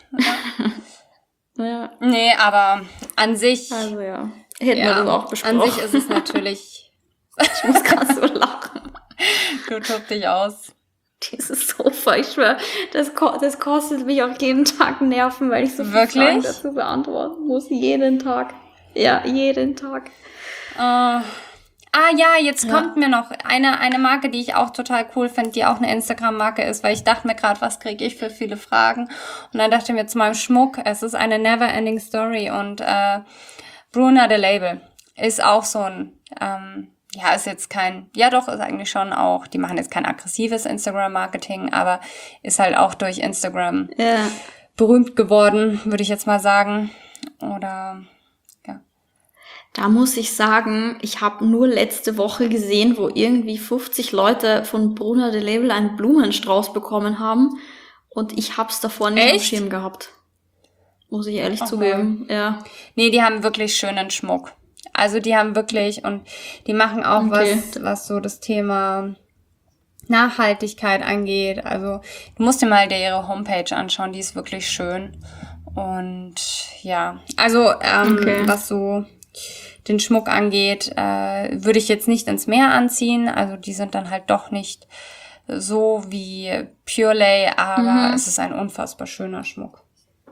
Ja. Ja, Nee, aber an sich, also ja. Hätten ja, wir das auch besprochen. an sich ist es natürlich, Ich muss gerade so lachen. du tob dich aus. Dieses Sofa, ich schwör, das, ko das kostet mich auch jeden Tag Nerven, weil ich so viele Wirklich? Fragen dazu beantworten muss. Jeden Tag. Ja, jeden Tag. Äh, ah ja, jetzt Ja. kommt mir noch eine, eine Marke, die ich auch total cool finde, die auch eine Instagram-Marke ist, weil ich dachte mir gerade, was kriege ich für viele Fragen? Und dann dachte ich mir zu meinem Schmuck, es ist eine Never-Ending Story und äh, Bruna the Label ist auch so ein, ähm, ja, ist jetzt kein, ja doch, ist eigentlich schon auch, die machen jetzt kein aggressives Instagram-Marketing, aber ist halt auch durch Instagram Ja. berühmt geworden, würde ich jetzt mal sagen. Oder, ja. Da muss ich sagen, ich habe nur letzte Woche gesehen, wo irgendwie fünfzig Leute von Bruna de Label einen Blumenstrauß bekommen haben und ich hab's davor nicht auf dem Echt? Schirm gehabt. Muss ich ehrlich Ach, zugeben. Ja. Nee, die haben wirklich schönen Schmuck. Also die haben wirklich, und die machen auch Okay. was, was so das Thema Nachhaltigkeit angeht. Also du musst dir mal ihre Homepage anschauen, die ist wirklich schön. Und ja, also ähm, Okay. was so den Schmuck angeht, äh, würde ich jetzt nicht ins Meer anziehen. Also die sind dann halt doch nicht so wie Pure Lay, aber Mhm. es ist ein unfassbar schöner Schmuck.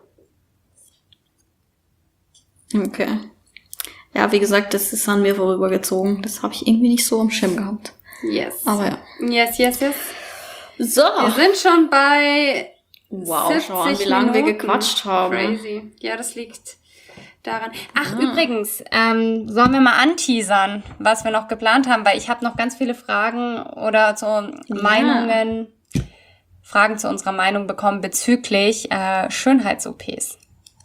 Okay. Ja, wie gesagt, das ist an mir vorübergezogen. Das habe ich irgendwie nicht so am Schirm gehabt. Yes. Aber ja. Yes, yes, yes. So. Wir sind schon bei Wow, siebzig schau an, wie lange wir Minuten. gequatscht haben. Crazy. Ja, das liegt daran. Ach, übrigens, ähm, sollen wir mal anteasern, was wir noch geplant haben, weil ich habe noch ganz viele Fragen oder so Meinungen, Fragen zu unserer Meinung bekommen bezüglich äh, Schönheits-O Ps.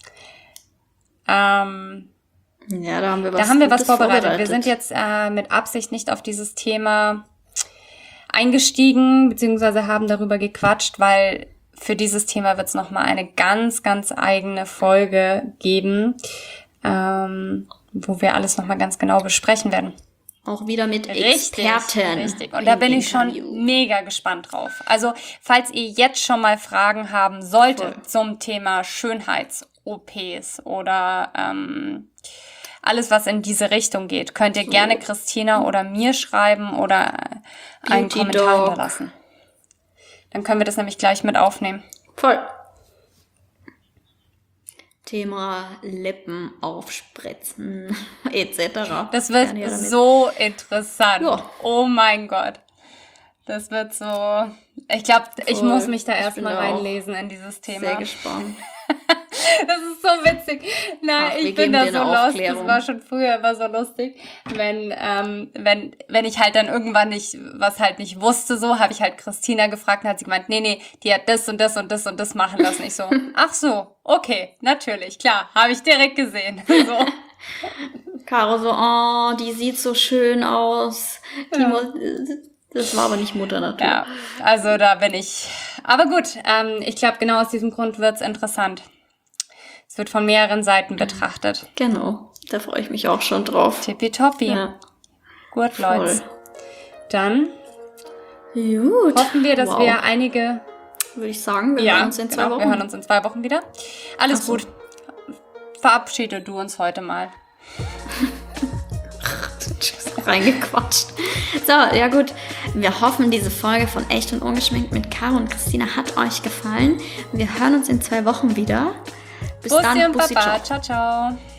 Ähm, Ja, da haben wir was, da haben wir was Gutes vorbereitet. Wir sind jetzt äh, mit Absicht nicht auf dieses Thema eingestiegen, beziehungsweise haben darüber gequatscht, weil für dieses Thema wird es nochmal eine ganz, ganz eigene Folge geben, ähm, wo wir alles nochmal ganz genau besprechen werden. auch wieder mit Richtig, Experten. richtig. Und da im bin ich schon Interview. mega gespannt drauf. Also, falls ihr jetzt schon mal Fragen haben solltet Voll. zum Thema Schönheits-O Ps oder ähm, alles, was in diese Richtung geht, könnt ihr So. gerne Christina oder mir schreiben oder äh, einen Beauty Kommentar Dog. hinterlassen. Dann können wir das nämlich gleich mit aufnehmen. Voll. Thema Lippen aufspritzen et cetera. Das wird Gerne her damit. so interessant. Ja. Oh mein Gott. Das wird so... Ich glaube, ich Voll. muss mich da Ich erstmal bin da auch reinlesen in dieses Thema. Sehr gespannt. Das ist so witzig. Nein, Ach, wir ich bin geben da dir so eine lost. Aufklärung. Das war schon früher immer so lustig. Wenn, ähm, wenn, wenn ich halt dann irgendwann nicht, was halt nicht wusste, so, habe ich halt Christina gefragt und hat sie gemeint, nee, nee, die hat das und das und das und das machen lassen. Ich so, ach so, okay, natürlich, klar, habe ich direkt gesehen. So. Caro so, oh, die sieht so schön aus. Die Ja. Mu- das war aber nicht Mutter Natur. Ja, also da bin ich. Aber gut, ähm, ich glaube, genau aus diesem Grund wird's interessant. Es wird von mehreren Seiten betrachtet. Genau, da freue ich mich auch schon drauf. Tippitoppi. Ja, Gut, voll. Leute. Dann Gut. hoffen wir, dass Wow. wir einige... Würde ich sagen, wir ja, hören uns in zwei genau, Wochen. wir hören uns in zwei Wochen wieder. Alles Ach so. gut. Verabschiede du uns heute mal. Reingequatscht. So, ja gut. Wir hoffen, diese Folge von Echt und Ungeschminkt mit Caro und Christina hat euch gefallen. Wir hören uns in zwei Wochen wieder. Bis Bussi dann. und Bussi, Baba. ciao. Ciao, ciao.